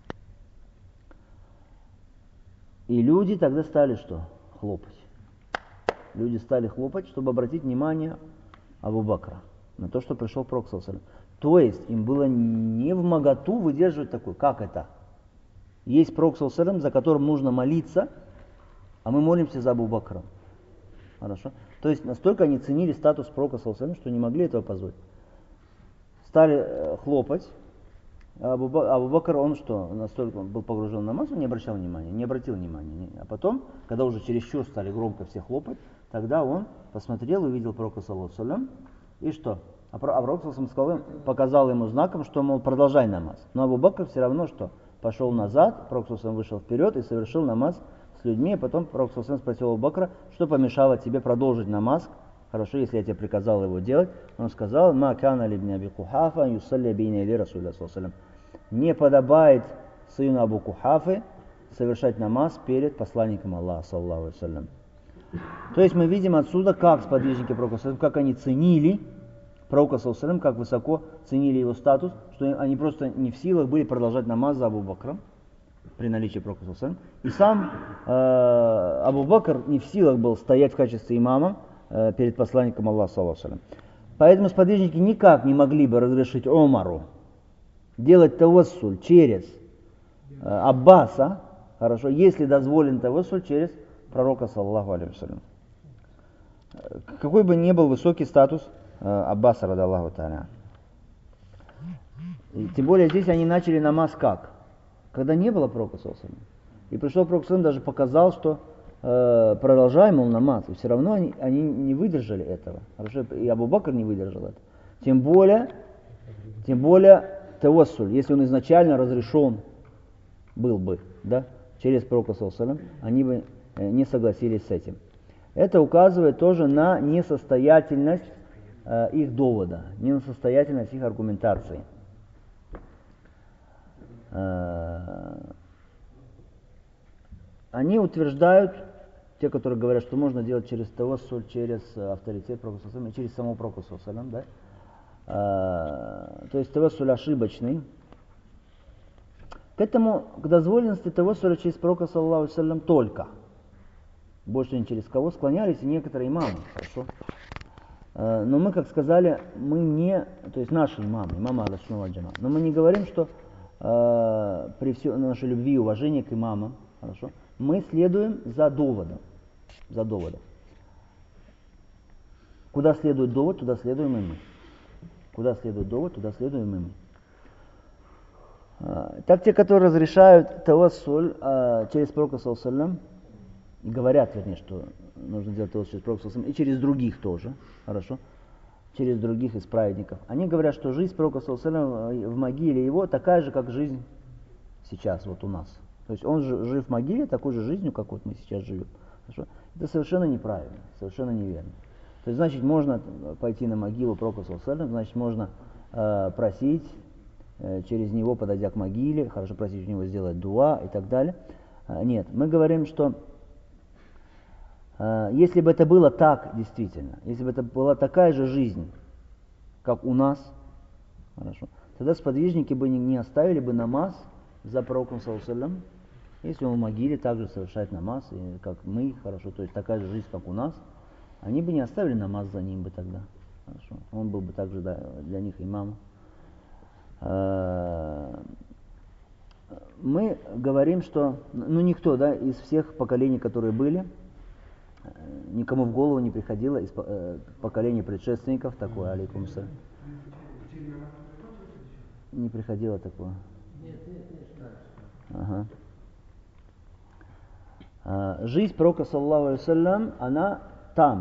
И люди тогда стали что? Хлопать. Люди стали хлопать, чтобы обратить внимание Абу Бакра на то, что пришел пророк, саллаллаху алейхи вассалям. То есть им было не вмоготу выдерживать такое. Как это? Есть пророк, саллаллаху алейхи вассалям, за которым нужно молиться, а мы молимся за Абу Бакра. Хорошо? То есть настолько они ценили статус пророка, саллаллаху алейхи вассалям, что не могли этого позволить. Стали хлопать. Абу Бакр, он что, настолько был погружен в намаз, он не обращал внимания, не обратил внимания. А потом, когда уже чересчур стали громко все хлопать, тогда он посмотрел, увидел пророка, саллаллаху алейхи вассалям, и что? А пророк, саллаллаху алейхи вассалям, показал ему знаком, что, мол, продолжай намаз. Но Абу Бакр все равно что? Пошел назад, пророк, саллаллаху алейхи вассалям, вышел вперед и совершил намаз с людьми, а потом пророк, саллаллаху алейхи вассалям, спросил Абу Бакра, что помешало тебе продолжить намаз. Хорошо, если я тебе приказал его делать. Он сказал: «Ма кана ли ибн Аби Кухафа юсалли бейна ядай Расулилля саллаллаху алейхи вассалям». Не подобает сыну Абу Кухафы совершать намаз перед посланником Аллаха, саллаллаху алейхи вассалям. То есть мы видим отсюда, как сподвижники пророка, как они ценили пророка, саллаллаху алейхи вассалям, как высоко ценили его статус, что они просто не в силах были продолжать намаз за Абу Бакром при наличии пророка, саллаллаху алейхи вассалям. И сам Абу Бакр не в силах был стоять в качестве имама перед посланником Аллаха, саллаллаху алейхи вассалям. Поэтому сподвижники никак не могли бы разрешить Омару делать тавассуль через Аббаса, хорошо, если дозволен тавассуль через пророка, саллаллаху алейхи вассалям. Какой бы ни был высокий статус Аббаса, ради Аллаху та'аля. Тем более здесь они начали намаз как? Когда не было пророка, саллаллаху алейхи вассалям. И пришел пророк, саллаллаху алейхи вассалям, даже показал, что продолжаем, мол, намаз. И все равно они не выдержали этого. Хорошо? И Абу Бакр не выдержал это. Тем более тавассуль, если он изначально разрешен был бы, да, через пророка, саллаллаху алейхи вассалям, они бы не согласились с этим. Это указывает тоже на несостоятельность их довода, несостоятельность их аргументации. Они утверждают, те, которые говорят, что можно делать через тавассуль, через авторитет пророка, через самого пророка, то есть тавассуль ошибочный. К этому, к дозволенности тавассуля через пророка, саллаллаху алейхи вассалям, только. Больше ни через кого склонялись и некоторые имамы, хорошо. Но мы, как сказали, мы не, то есть наши имамы Ахлю-сунна валь джамаа, но мы не говорим, что при всей нашей любви и уважении к имамам, хорошо, мы следуем за доводом. За доводом. Куда следует довод, туда следуем и мы. Куда следует довод, туда следуем и мы. Так те, которые разрешают тавассуль через пророка, саллаллаху алейхи вассалям, и говорят, вернее, что нужно делать тавассуль через пророка, саллаллаху алейхи вассалям, и через других тоже, хорошо, через других из праведников. Они говорят, что жизнь пророка, саллаллаху алейхи вассалям, в могиле его такая же, как жизнь сейчас, вот у нас. То есть он жив в могиле такой же жизнью, как вот мы сейчас живем. Хорошо? Это совершенно неправильно, совершенно неверно. То есть, значит, можно пойти на могилу пророка, саллаллаху алейхи вассалям, значит, можно просить через него, подойдя к могиле, хорошо просить у него сделать дуа и так далее. Нет, мы говорим, что если бы это было так, действительно, если бы это была такая же жизнь, как у нас, хорошо, тогда сподвижники бы не оставили бы намаз за пророком, саллаллаху алейхи вассалям, если он в могиле также совершает намаз, как мы, хорошо, то есть такая же жизнь, как у нас, они бы не оставили намаз за ним бы тогда, хорошо, он был бы также для них имамом. Мы говорим, что никто, да, из всех поколений, которые были, никому в голову не приходило из поколения предшественников такое, алейкум салям. Не приходило такое. Ага. Жизнь пророка, саллаллаху алейхи вассалям, она там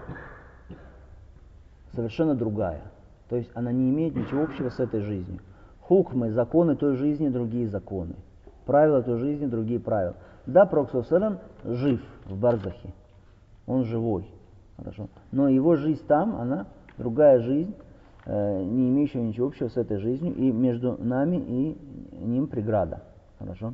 совершенно другая. То есть она не имеет ничего общего с этой жизнью. Хукмы, законы той жизни, другие законы. Правила той жизни, другие правила. Да, пророк, саллаллаху алейхи вассалям, жив в барзахе. Он живой. Хорошо. Но его жизнь там, она другая жизнь, не имеющая ничего общего с этой жизнью. И между нами и ним преграда. Хорошо.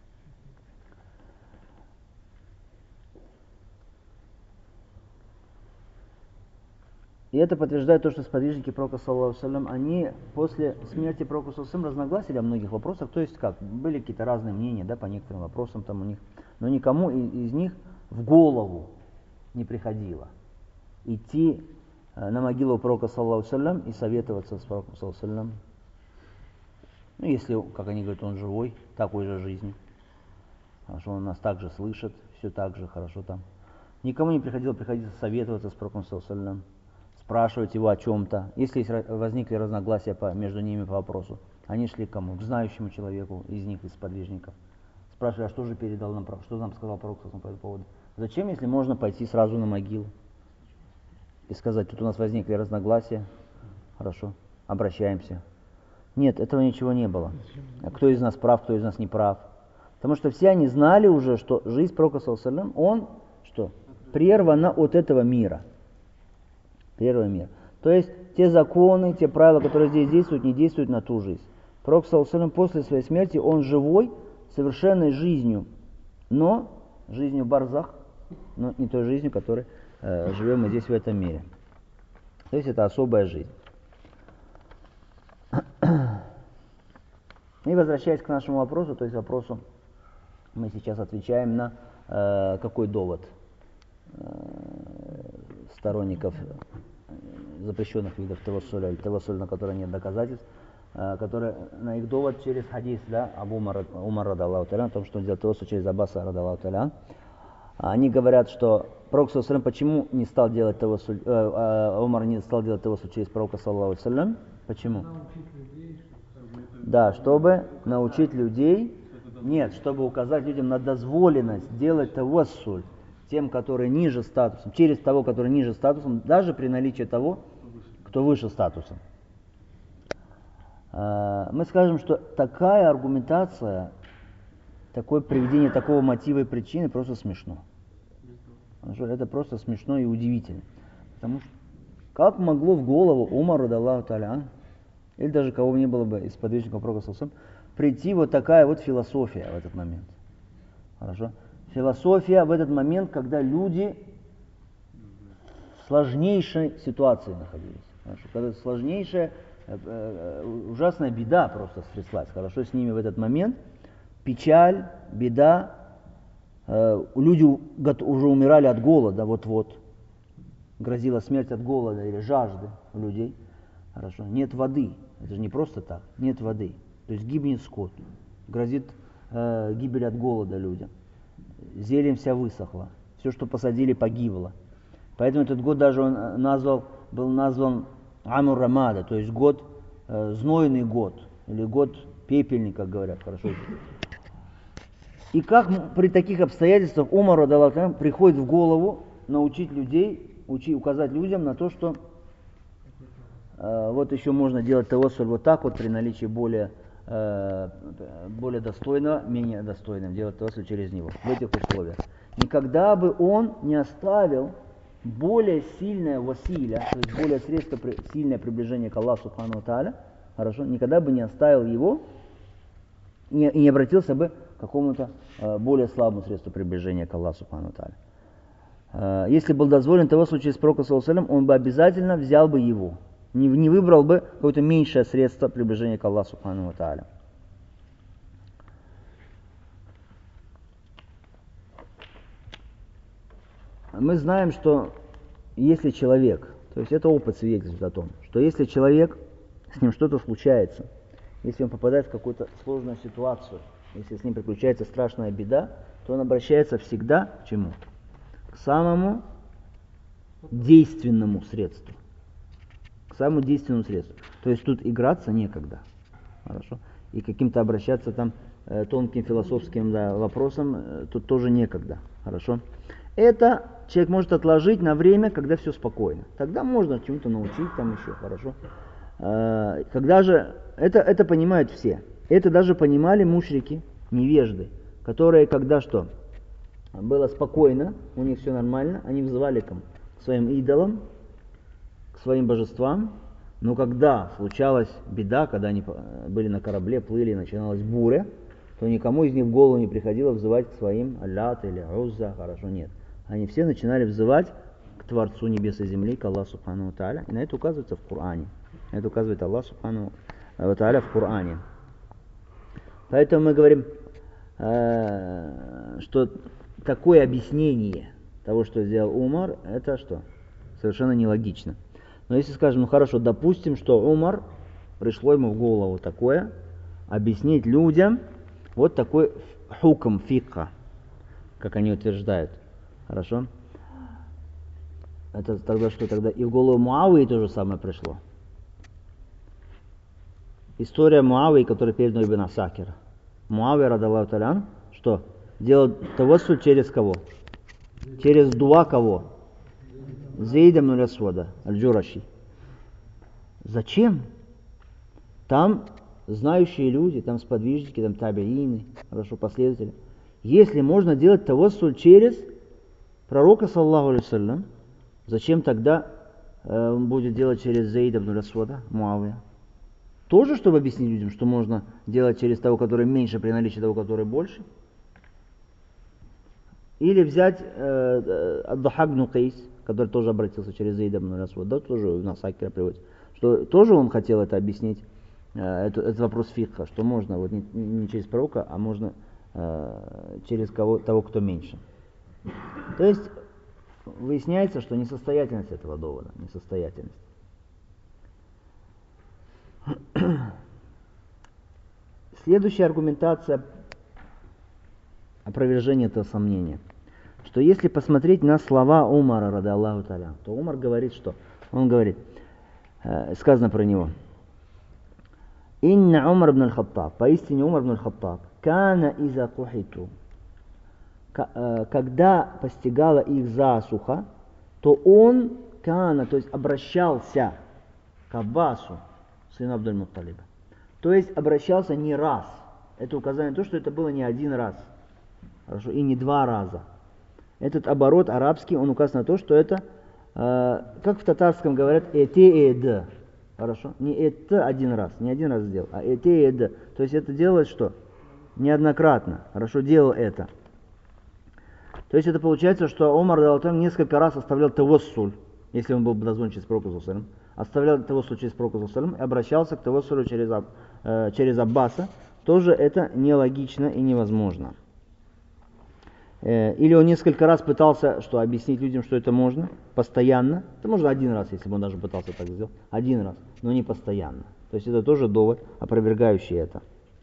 И это подтверждает то, что сподвижники пророка, саллаллаху алейхи вассалям, они после смерти пророка, саллаллаху алейхи вассалям, разногласили о многих вопросах. То есть как, были какие-то разные мнения, да, по некоторым вопросам там у них. Но никому из них в голову не приходило идти на могилу пророка, саллаллаху алейхи вассалям, и советоваться с пророком, саллаллаху алейхи вассалям. Ну, если, как они говорят, он живой, такой же жизнью. Хорошо, он нас также слышит, все так же хорошо там. Никому не приходилось советоваться с пророком, саллаллаху алейхи вассалям, спрашивать его о чем-то. Если возникли разногласия между ними по вопросу, они шли к кому? К знающему человеку из них, из подвижников. Спрашивали, а что же передал нам пророк, что нам сказал пророк по этому поводу? Зачем, если можно пойти сразу на могилу и сказать, тут у нас возникли разногласия, хорошо, обращаемся. Нет, этого ничего не было. А кто из нас прав, кто из нас не прав? Потому что все они знали уже, что жизнь пророка, саллаллаху алейхи вассалям, он что? Прервана от этого мира. Первый мир. То есть те законы, те правила, которые здесь действуют, не действуют на ту жизнь. Пророк, саллаллаху алейхи вассалям, после своей смерти, он живой, совершенной жизнью, но жизнью барзах, но не той жизнью, которой живем мы здесь в этом мире. То есть это особая жизнь. И возвращаясь к нашему вопросу, то есть вопросу, мы сейчас отвечаем на какой довод сторонников запрещенных видов тавассуля, или тавассуль, на который нет доказательств, который на их довод через хадис, да, Абу Умар радаллаху та'аля, о том, что он делал тавассуль через Аббаса радаллаху та'аля. Они говорят, что пророк, саллаллаху алейхи вассалям, почему не стал делать тавассуль, Умар не стал делать тавассуль через пророка, саллаллаху алейхи вассалям? Почему? Да, чтобы научить людей, нет, чтобы указать людям на дозволенность делать тавассуль тем, которые ниже статусом, через того, который ниже статусом, даже при наличии того, кто выше статусом. Мы скажем, что такая аргументация, такое приведение такого мотива и причины просто смешно. Это просто смешно и удивительно. Потому что как могло в голову Умару радаллаху та'аля, или даже кого не было бы из подвижников пророка, саллаллаху алейхи вассалям, прийти вот такая вот философия в этот момент. Хорошо? Философия в этот момент, когда люди в сложнейшей ситуации находились. Когда сложнейшая, ужасная беда просто стряслась. Хорошо, с ними в этот момент. Печаль, беда. Люди уже умирали от голода, вот-вот. Грозила смерть от голода или жажды у людей. Хорошо. Нет воды. Это же не просто так. Нет воды. То есть гибнет скот. Грозит гибель от голода людям. Зелень вся высохла. Все, что посадили, погибло. Поэтому этот год даже был назван Амур Рамада, то есть год, знойный год, или год пепельный, как говорят, хорошо. И как при таких обстоятельствах Умару приходит в голову научить людей, указать людям на то, что вот еще можно делать тавассуль вот так вот при наличии более достойного, менее достойным, делать тавассуль через него, в этих условиях. Никогда бы он не оставил более сильное василя, то есть более сильное приближение к Аллаху Субхану ва Тааля, хорошо, никогда бы не оставил его и не обратился бы к какому-то более слабому средству приближения к Аллаху Субхану ва Тааля. Если был дозволен тавассуль через пророка, он бы обязательно взял бы его, не выбрал бы какое-то меньшее средство приближения к Аллаху Субхану ва Тааля. Мы знаем, что если человек, то есть это опыт свидетельствует о том, что если человек, с ним что-то случается, если он попадает в какую-то сложную ситуацию, если с ним приключается страшная беда, то он обращается всегда к чему? К самому действенному средству. К самому действенному средству. То есть тут играться некогда. Хорошо? И каким-то обращаться там тонким философским вопросом тут тоже некогда. Хорошо? Это человек может отложить на время, когда все спокойно. Тогда можно чему-то научить, там еще, хорошо. Когда же, это понимают все. Это даже понимали мушрики, невежды, которые, когда что, было спокойно, у них все нормально, они взывали к своим идолам, к своим божествам. Но когда случалась беда, когда они были на корабле, плыли, начиналась буря, то никому из них в голову не приходило взывать к своим Аллат или Узза, хорошо, нет. Они все начинали взывать к Творцу небес и земли, к Аллаху Субхану ва Тааля. И на это указывается в Коране. Это указывает Аллах Субхану ва Тааля в Коране. Поэтому мы говорим, что такое объяснение того, что сделал Умар, это что? Совершенно нелогично. Но если скажем, ну хорошо, допустим, что Умар, пришло ему в голову такое, объяснить людям вот такой хукм фикха, как они утверждают. Хорошо? Это тогда что? Тогда и в голову Муавии то же самое пришло. История Муавии, которая передана Ибн Асакира. Муавия, радаллаху та'аля, что? Делал тавассуль через кого? Через дуа кого? Зейд ибн аль-Асвада, аль-Джураши. Зачем? Там знающие люди, там сподвижники, там табиины, хорошо, последователи. Если можно делать тавассуль через пророка, саллаллаху алейхи вассалям, зачем тогда он будет делать через Зейда ибн аль-Асвада, Муавия? Тоже, чтобы объяснить людям, что можно делать через того, который меньше, при наличии того, который больше? Или взять Ад-Дахак ибн Кайс, который тоже обратился через Зейда ибн аль-Асвад, да, тоже у нас Акира приводит, что тоже он хотел это объяснить, этот вопрос фикха, что можно вот не через пророка, а можно через того, кто меньше. То есть выясняется, что несостоятельность этого довода, несостоятельность. Следующая аргументация опровержения этого сомнения, что если посмотреть на слова Умара, рады Аллаху та'аля, то Умар говорит, что? Он говорит, сказано про него, «Инна Умар ибн аль-Хаттаб», поистине Умар ибн аль-Хаттаб, «Кана иза кухиту», когда постигала их засуха, то он, кана, то есть обращался к Аббасу, сыну Абдуль-Мутталиба. То есть обращался не раз. Это указание на то, что это было не один раз. Хорошо, и не два раза. Этот оборот арабский, он указывает на то, что это, как в татарском говорят, эте-эд. Хорошо? Не это один раз, не один раз сделал, а эте-эд. То есть это делалось что? Неоднократно. Хорошо, делал это. То есть это получается, что Умар несколько раз оставлял тавассуль если он был дозволен через пророка, оставлял тавассуль через пророка и обращался к тавассулю через Аббаса, тоже это нелогично и невозможно. Или он несколько раз пытался объяснить людям, что это можно, постоянно. Это можно один раз, если бы он даже пытался так сделать. Один раз, но не постоянно. То есть это тоже довод, опровергающий это.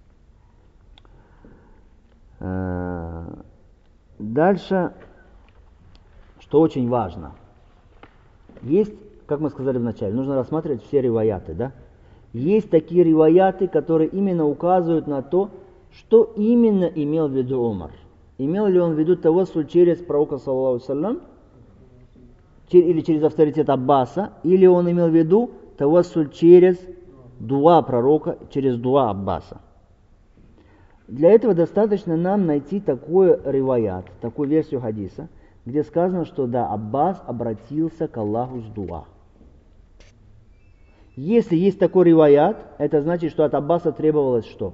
Дальше, что очень важно. Есть, как мы сказали вначале, нужно рассматривать все риваяты, да? Есть такие риваяты, которые именно указывают на то, что именно имел в виду Умар. Имел ли он в виду тавассуль через пророка, саллаллаху алейхи вассалям, или через авторитет Аббаса, или он имел в виду тавассуль через дуа пророка, через дуа Аббаса. Для этого достаточно нам найти такой риваят, такую версию хадиса, где сказано, что да, Аббас обратился к Аллаху с дуа. Если есть такой риваят, это значит, что от Аббаса требовалось что?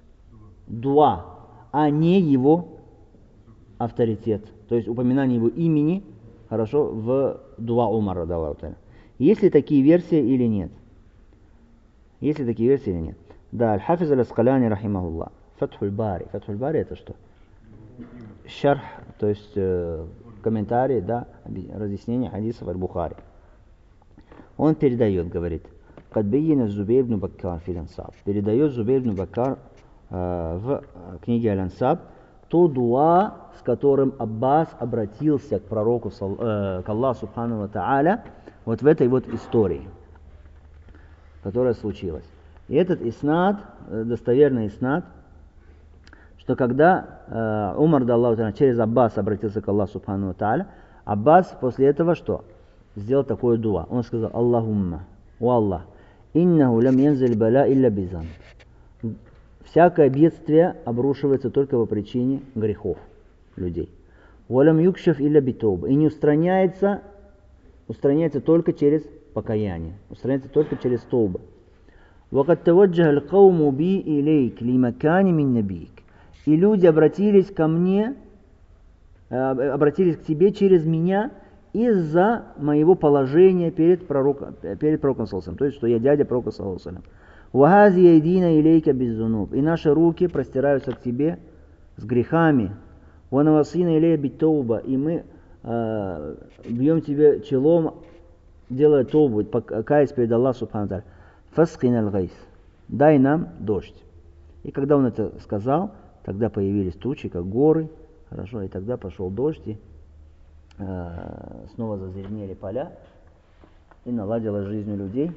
Дуа, а не его авторитет, то есть упоминание его имени, хорошо, в дуа Умара, радаллаху. Есть ли такие версии или нет? Есть ли такие версии или нет? Да, Аль-Хафиз Аль-Аскаляни, рахимахуллах, Фатхуль Бари. Фатхуль Бари это что? Шарх, то есть комментарий, да, разъяснение хадисов Аль-Бухари. Он передает, говорит, Кадбейна Зубейр ибн Баккар фил Ансаб. Передает Зубейр ибн Баккар в книге Аль-Ансаб то дуа, с которым Аббас обратился к пророку, к Аллаху Субхану ва Тааля, вот в этой вот истории, которая случилась. И этот иснад, достоверный иснад, что когда Умар, да Аллаху Тааля, через Аббаса обратился к Аллаху Субхану ва Тааля, Аббас после этого что? Сделал такое дуа. Он сказал: Аллахумма, о Аллах, иннаху лам янзиль бала илля бизан. Всякое бедствие обрушивается только по причине грехов людей. Валам юкшаф илля битоба. И не устраняется только через покаяние. Устраняется только через тауба. Вакад таваджаха аль-кауму би илейк лимакани мин набик. И люди обратились ко мне, обратились к тебе через меня из-за моего положения перед пророком саллаллаху, то есть, что я дядя пророка саллаллаху. «Вагази яйдина илейка беззунуб». И наши руки простираются к тебе с грехами. «Ванавасина илея битоуба». И мы бьем тебе челом, делая тоубу, каясь перед Аллахом субхану тааля. «Фаскин аль-гайс». Дай нам дождь. И когда он это сказал, тогда появились тучи, как горы. Хорошо, и тогда пошел дождь, и снова зазеленели поля, и наладилась жизнь у людей.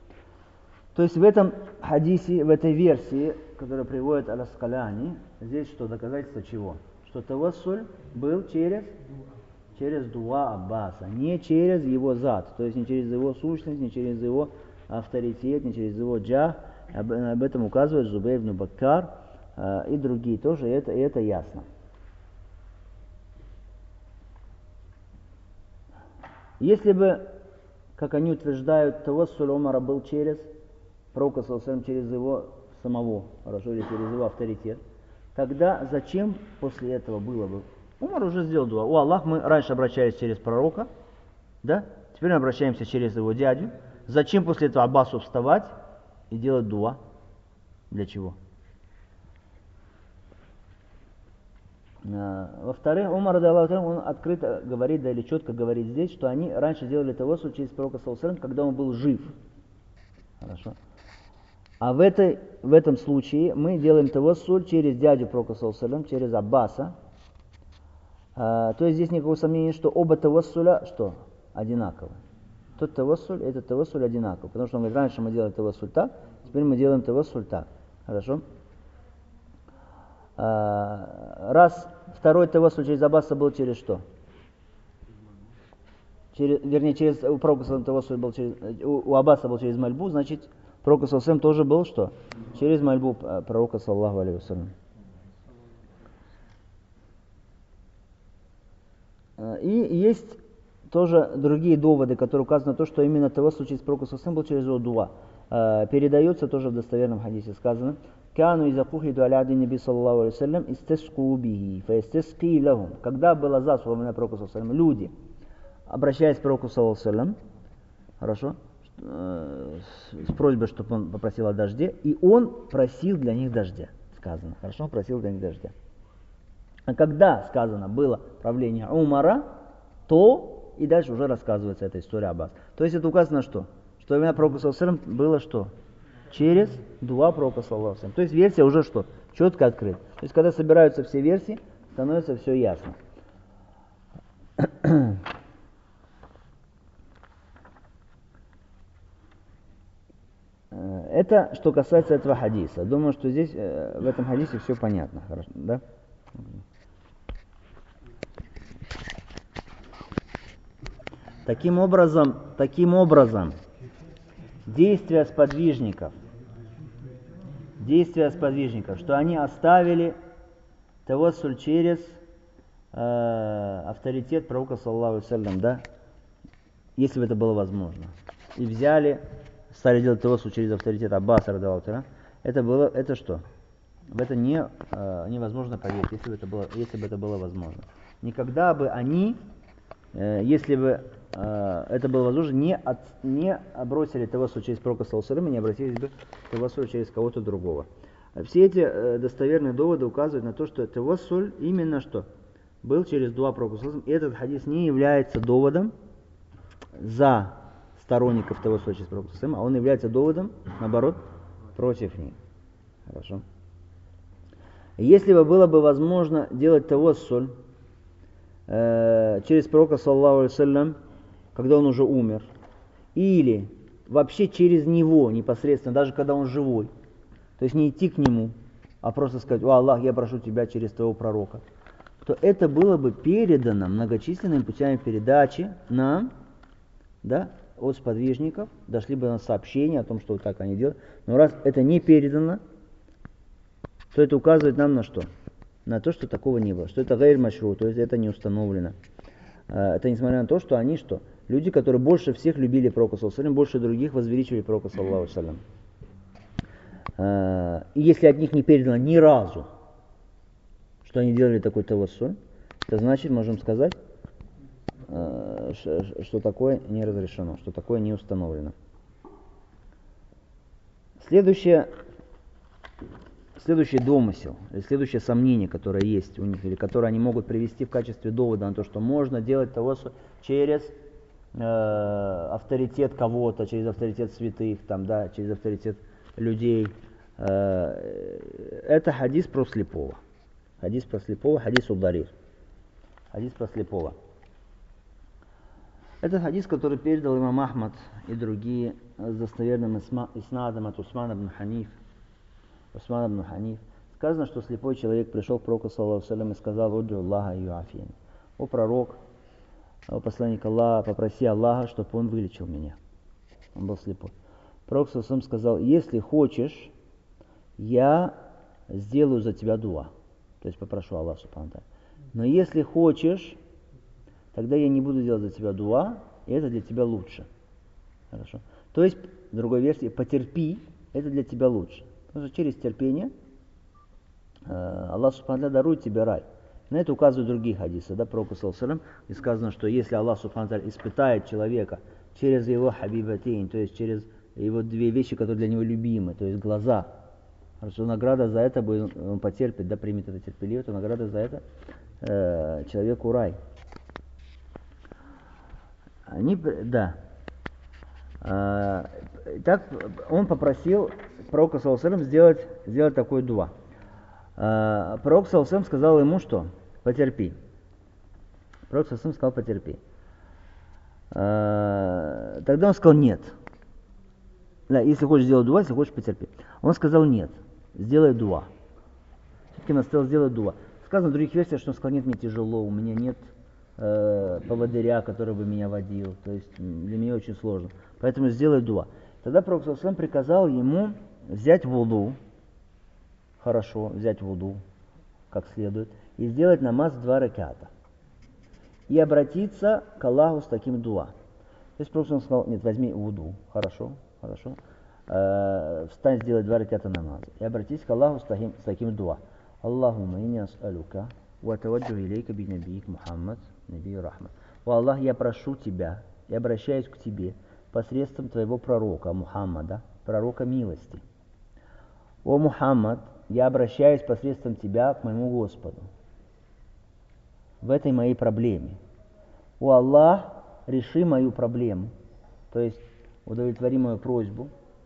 То есть в этом хадисе, в этой версии, которую приводит Аль-Аскаляни, здесь что, доказательство чего? Что тавассуль был через дуа Аббаса, не через его зат, то есть не через его сущность, не через его авторитет, не через его джах. Об этом указывает Зубейр ибн Баккар и другие тоже, и это ясно. Если бы, как они утверждают, тавассуль Умара был через пророка, через его самого, хорошо, или через его авторитет, тогда зачем после этого было бы? Умар уже сделал дуа. О Аллах, мы раньше обращались через пророка, да? Теперь мы обращаемся через его дядю. Зачем после этого Аббасу вставать и делать дуа? Для чего? Во-вторых, Умар, он открыто говорит, да или четко говорит здесь, что они раньше делали тавассуль через пророка, когда он был жив. Хорошо. А в этом случае мы делаем тавассуль через дядю пророка, через Аббаса. То есть здесь никакого сомнения, что оба тавассуля что? Одинаковы. Тот тавассуль, этот тавассуль одинаков. Потому что он говорит, раньше мы делали тавассуль так, теперь мы делаем тавассуль так. Хорошо? Раз второй тавассуль через Аббаса был через что? Через пророка тавассуль был у Аббаса был через мольбу, значит пророк тоже был что? Через мольбу пророка саллаллаху алейхи вассалям. И есть тоже другие доводы, которые указаны на то, что именно тавассуль через пророка был через его дуа. Передается тоже в достоверном хадисе, сказано: «Кану иза кухиду аля ади наби саллаллаху алейхи вассалям истаску бихи, фаистаски лахум». Когда была заслана пророка саллаллаху алейхи вассалям, люди обращаясь к пророку, саллаллаху алейхи ва саллям, хорошо, с просьбой, чтобы он попросил о дожде, и он просил для них дождя, сказано, хорошо, он просил для них дождя. А когда, сказано, было правление Умара, то, и дальше уже рассказывается эта история Аббас. То есть это указано что? Что имя пророка, саллаллаху алейхи ва саллям, было что? Через дуа пророка, саллаллаху алейхи ва саллям. То есть версия уже что? Четко открыта. То есть когда собираются все версии, становится все ясно. Это что касается этого хадиса. Думаю, что здесь в этом хадисе все понятно. Хорошо, да? Таким образом, действия сподвижников, что они оставили тавассуль через авторитет пророка, саллаллаху алейхи ва саллям, да, если бы это было возможно, и стали делать тавассуль через авторитет Аббаса, это что? В это невозможно поверить, если бы это было возможно. Никогда бы они, если бы это было возможно, не бросили тавассуль через пророка, саллаллаху алейхи ва саллям, и не обратились бы к тавассуль через кого-то другого. Все эти достоверные доводы указывают на то, что тавассуль именно что? Был через дуа пророка, саллаллаху алейхи ва саллям, и этот хадис не является доводом за сторонников тавассуля через пророка, саллаллаху алейхи ва саллям, а он является доводом, наоборот, против них. Хорошо. Если бы было бы возможно делать тавассуль через пророка, саллаллаху алейхи ва саллям, когда он уже умер, или вообще через него непосредственно, даже когда он живой, то есть не идти к нему, а просто сказать: «О Аллах, я прошу тебя через твоего пророка», то это было бы передано многочисленными путями передачи нам, да, от сподвижников, дошли бы на сообщения о том, что вот так они делают. Но раз это не передано, то это указывает нам на что? На то, что такого не было, что это гайр машру, то есть это не установлено. Это несмотря на то, что они что? Люди, которые больше всех любили пророка, саллаллаху алейхи ва саллям, больше других возвеличивали пророка, саллаллаху алейхи ва саллям. И если от них не передано ни разу, что они делали такой тавассуль, это значит, можем сказать, что такое не разрешено, что такое не установлено. Следующий домысел, или следующее сомнение, которое есть у них, или которое они могут привести в качестве довода на то, что можно делать тавассуль через авторитет кого-то, через авторитет святых, там, да, через авторитет людей. Это хадис про слепого. Хадис ударир. Хадис про слепого. Это хадис, который передал имам Ахмад и другие с достоверным иснадом от Усмана ибн Ханиф. Сказано, что слепой человек пришел к пророку, саллаллаху алейхи ва саллям, и сказал: «Уд'у Аллаха юафин». О пророк, о посланник Аллаха, попроси Аллаха, чтобы он вылечил меня. Он был слепой. Пророк, саллаллаху алейхи ва саллям, сказал: «Если хочешь, я сделаю за тебя дуа». То есть попрошу Аллаха, субхану ва тааля. Но если хочешь, тогда я не буду делать за тебя дуа, и это для тебя лучше. Хорошо. То есть, в другой версии, потерпи, это для тебя лучше. Потому что через терпение Аллах субхану ва тааля дарует тебе рай. На это указывают другие хадисы, да, пророку, саллаллаху алейхи ва саллям, и сказано, что если Аллах субхану ва тааля испытает человека через его хабибатейн, то есть через его две вещи, которые для него любимы, то есть глаза, хорошо, награда за это будет, он потерпит, да, примет это терпеливо, то награда за это человеку рай. Так он попросил пророка, саллаллаху алейхи ва саллям, сделать такой дуа. Пророк, саллаллаху алейхи ва саллям, сказал ему, что? Потерпи. Пророк, саллаллаху алейхи ва саллям, сказал: потерпи. Тогда он сказал: нет. Да, если хочешь сделать дуа, если хочешь, потерпи. Он сказал: нет, сделай дуа. Все-таки настоял сделать дуа. Сказано в других версиях, что он сказал: нет, мне тяжело, у меня нет поводыря, который бы меня водил. То есть для меня очень сложно. Поэтому сделай дуа. Тогда пророк, саллаллаху алейхи ва саллям, приказал ему взять вуду, хорошо, взять вуду, как следует, и сделать намаз 2 раката. И обратиться к Аллаху с таким дуа. То есть пророк сказал: нет, возьми вуду, хорошо, встань, сделай 2 раката намаза. И обратись к Аллаху с таким дуа. Аллахумма инни ас'алука ва таваджуху илейка би набийик Мухаммад, набий рахмат. О Аллах, я прошу Тебя, я обращаюсь к Тебе посредством Твоего пророка Мухаммада, пророка милости. О Мухаммад, я обращаюсь посредством Тебя к моему Господу в этой моей проблеме. О Аллах, реши мою проблему, то есть удовлетвори мою просьбу.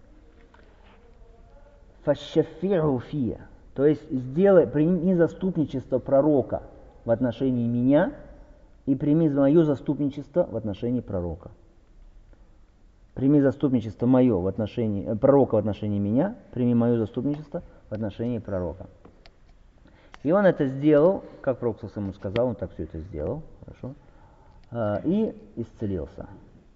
Фашшафи'у фия, то есть прими заступничество пророка в отношении меня и прими мое заступничество в отношении пророка. Прими заступничество мое в отношении пророка в отношении меня, прими мое заступничество в отношении пророка. И он это сделал, как пророк ему сказал, он так все это сделал, хорошо, и исцелился.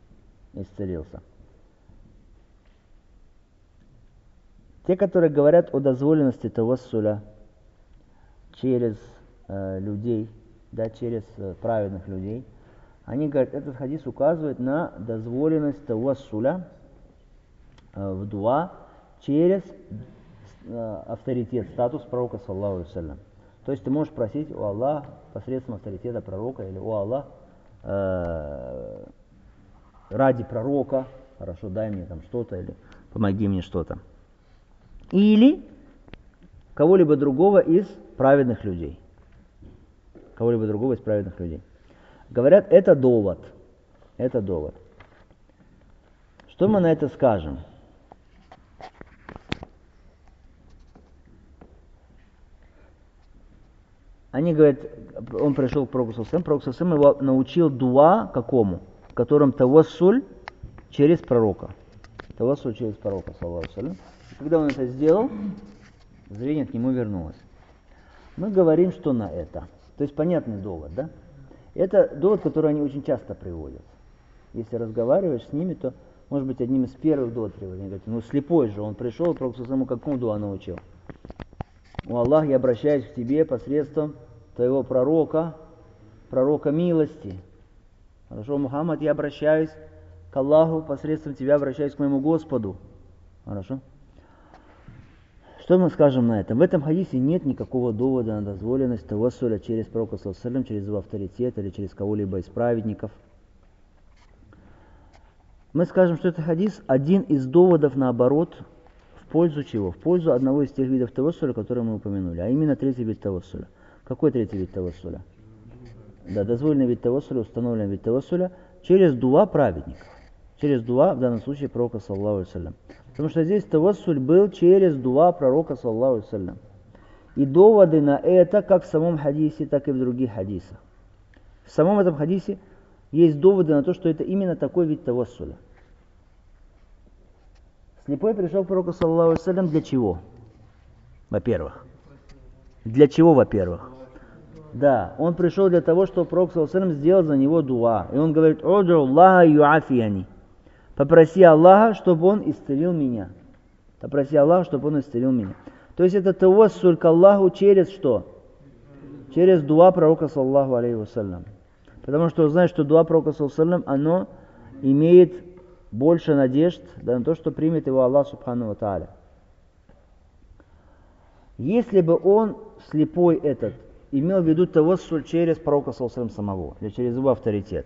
Те, которые говорят о дозволенности тавассуля через людей, да, через праведных людей, они говорят, этот хадис указывает на дозволенность тавассуля в дуа через авторитет, статус пророка, саллаллаху алейхи вассалям. То есть ты можешь просить у Аллаха посредством авторитета пророка, или у Аллаха ради пророка, хорошо, дай мне там что-то, или помоги мне что-то. Или кого-либо другого из праведных людей. Говорят, это довод. Что мы на это скажем? Они говорят, он пришел к пророку саллаллаху алейхи вассалям, пророк саллаллаху алейхи вассалям его научил дуа какому? В котором тавассуль через пророка. Саллаллаху алейхи вассалям. Когда он это сделал, зрение к нему вернулось. Мы говорим, что на это. То есть понятный довод, да? Это довод, который они очень часто приводят. Если разговариваешь с ними, то, может быть, одним из первых доводов приводят. Они говорят, слепой же, он пришел, пророк саллаллаху алейхи вассалям какому дуа научил? О Аллах, я обращаюсь к Тебе посредством Твоего пророка милости. Хорошо, Мухаммад, я обращаюсь к Аллаху, посредством Тебя обращаюсь к моему Господу. Хорошо? Что мы скажем на этом? В этом хадисе нет никакого довода на дозволенность тавассуля через пророка, саллаллаху алейхи вассалям, через его авторитет или через кого-либо из праведников. Мы скажем, что это хадис один из доводов, наоборот, в пользу чего? В пользу одного из тех видов тавассуля, которые мы упомянули, а именно третий вид тавассуля. Какой третий вид тавассуля? Да, дозволенный вид тавассуля, установленный вид тавассуля через дуа праведников. Через дуа, в данном случае, пророка, саллаллаху алейхи вассалям. Потому что здесь тавассуль был через дуа пророка, саллаллаху алейхи вассалям. И доводы на это, как в самом хадисе, так и в других хадисах. В самом этом хадисе есть доводы на то, что это именно такой вид тавассуля. Слепой пришел к пророку, саллаллаху алейхи вассалям, для чего? Во-первых. Для чего, во-первых? Да, он пришел для того, чтобы пророк, саллаллаху алейхи вассалям, сделал за него дуа. И он говорит, «Уду Аллаха юафияни». Попроси Аллаха, чтобы он исцелил меня. То есть это тавассуль к Аллаху через что? Через дуа пророка, саллаллаху алейхи вассалям. Потому что он знает, что дуа пророка, саллаллаху алейхи вассалям, оно имеет больше надежд на то, что примет его Аллах субхану ва тааля. Если бы он, слепой этот, имел в виду тавассуль через пророка, саллаллаху алейхи вассалям, самого, или через его авторитет,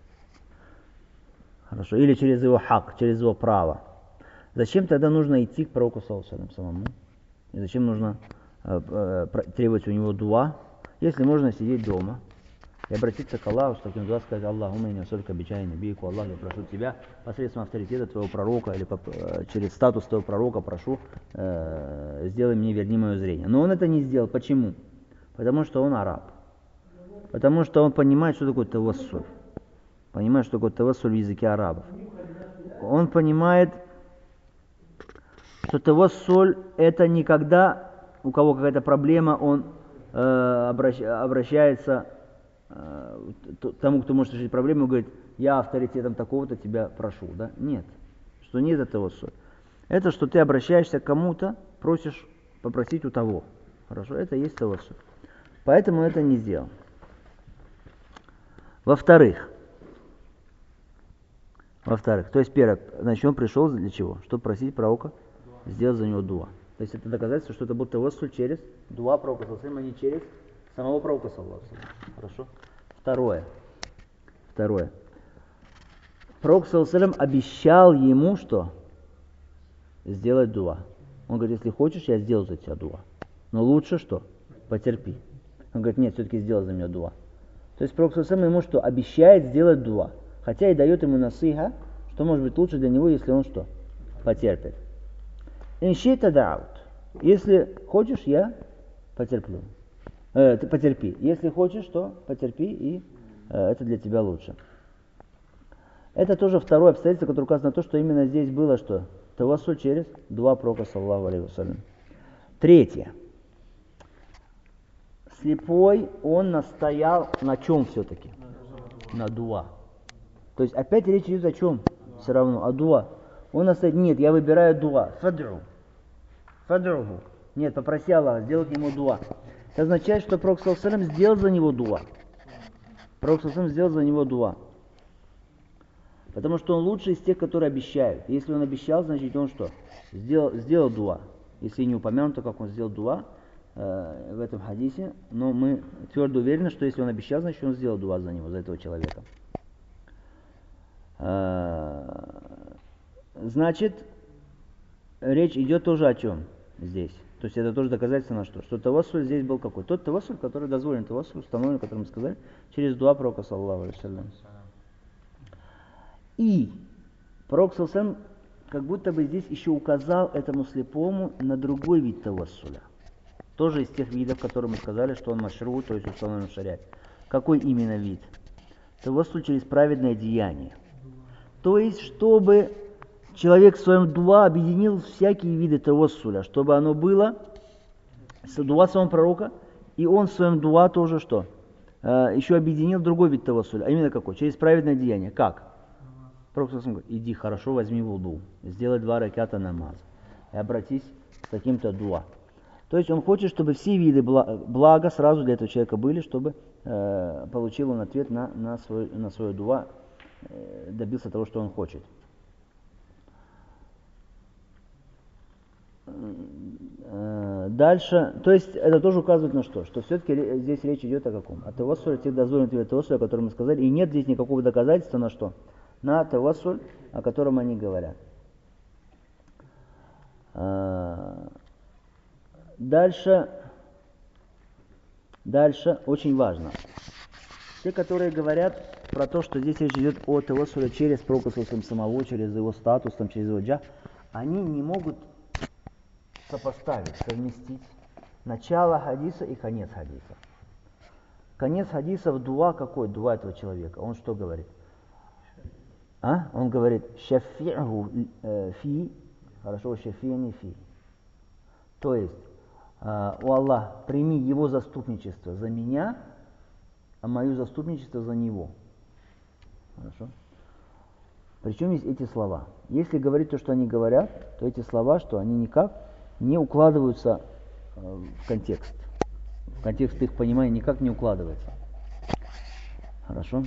хорошо, или через его хак, через его право, зачем тогда нужно идти к пророку, саллаллаху алейхи вассалям, самому? И зачем нужно требовать у него дуа, если можно сидеть дома и обратиться к Аллаху с таким дуа, сказать: Аллахумма инна нас'алюка биджаи набийика, Аллах, я прошу тебя посредством авторитета твоего пророка или через статус твоего пророка прошу, сделай мне, верни мое зрение. Но он это не сделал. Почему? Потому что он араб. Потому что он понимает, что такое тавассуль. Понимает, что такое тавассуль в языке арабов. Он понимает, что тавассуль это не когда у кого какая-то проблема, он обращается тому, кто может решить проблему, и говорит: я авторитетом такого-то тебя прошу. Да? Нет. Что нет это тавассуль. Это что ты обращаешься к кому-то, просишь попросить у того. Хорошо, это и есть тавассуль. Поэтому это не сделал. Во-вторых, то есть первое, значит, он пришел для чего? Чтобы просить пророка сделать за него дуа. То есть это доказательство, что это был тавассуль через дуа пророка, а не через самого пророка. Хорошо? Второе. Второе. Пророк ﷺ обещал ему, что? Сделать дуа. Он говорит, если хочешь, я сделаю за тебя дуа. Но лучше что? Потерпи. Он говорит, нет, все-таки сделай за меня дуа. То есть Пророк ﷺ ему что? Обещает сделать дуа. Хотя и дает ему насиха, что может быть лучше для него, если он что? Потерпит. Иншита даут. Если хочешь, я потерплю. Ты потерпи. Если хочешь, то потерпи, и это для тебя лучше. Это тоже второе обстоятельство, которое указано на то, что именно здесь было что? Тавассуль через дуа пророка, саллаллаху алейхи вассалям. Третье. Слепой, он настоял на чем все-таки? На дуа. То есть опять речь идет о чем? Все равно, о дуа. Он настоит, нет, я выбираю дуа. Фадруху. Нет, попроси Аллаха сделать ему дуа. Это означает, что Пророк саллаллаху алейхи вассалям сделал за него дуа. Пророк саллаллаху алейхи вассалям сделал за него дуа. Потому что он лучший из тех, которые обещают. Если он обещал, значит он что? Сделал дуа. Если не упомянуто, как он сделал дуа в этом хадисе, но мы твердо уверены, что если он обещал, значит он сделал дуа за него, за этого человека. Значит, речь идет тоже о чем здесь? То есть это тоже доказательство на что? Что тавассуль здесь был какой? Тот тавассуль, который дозволен, тавассуль, установлен, который мы сказали, через дуа пророка, саллаллаху алейхи вассалям. И пророк саллаллаху алейхи вассалям как будто бы здесь еще указал этому слепому на другой вид тавассуля. Тоже из тех видов, которые мы сказали, что он машру, то есть установлен в шариате. Какой именно вид? Тавассуль через праведное деяние. То есть, чтобы человек в своем дуа объединил всякие виды тавассуля, чтобы оно было с дуа самого пророка, и он в своем дуа тоже что? Еще объединил другой вид тавассуля. А именно какой? Через праведное деяние. Как? Пророк говорит, иди хорошо, возьми вуду, сделай 2 раката намаза и обратись с таким-то дуа. То есть он хочет, чтобы все виды блага сразу для этого человека были, чтобы получил он ответ на свое дуа, добился того, что он хочет. Дальше, то есть это тоже указывает на что? Что все-таки здесь речь идет о каком? О тавассуле, тех дозволенных видов тавассуля, о котором мы сказали, и нет здесь никакого доказательства на что? На тавассуль, о котором они говорят. Дальше очень важно. Те, которые говорят про то, что здесь речь идет о тавассуле через пророка самого, через его статус, через его джах, они не могут сопоставить, совместить начало хадиса и конец хадиса. Конец хадиса в дуа какой? Дуа этого человека. Он что говорит? Он говорит, шафи'ху фи, хорошо, шафи'ни фи. То есть, о Аллах, прими его заступничество за меня, а мое заступничество за него. Хорошо? Причем есть эти слова. Если говорить то, что они говорят, то эти слова, что они никак не укладываются в контекст. В контекст их понимания никак не укладывается. Хорошо?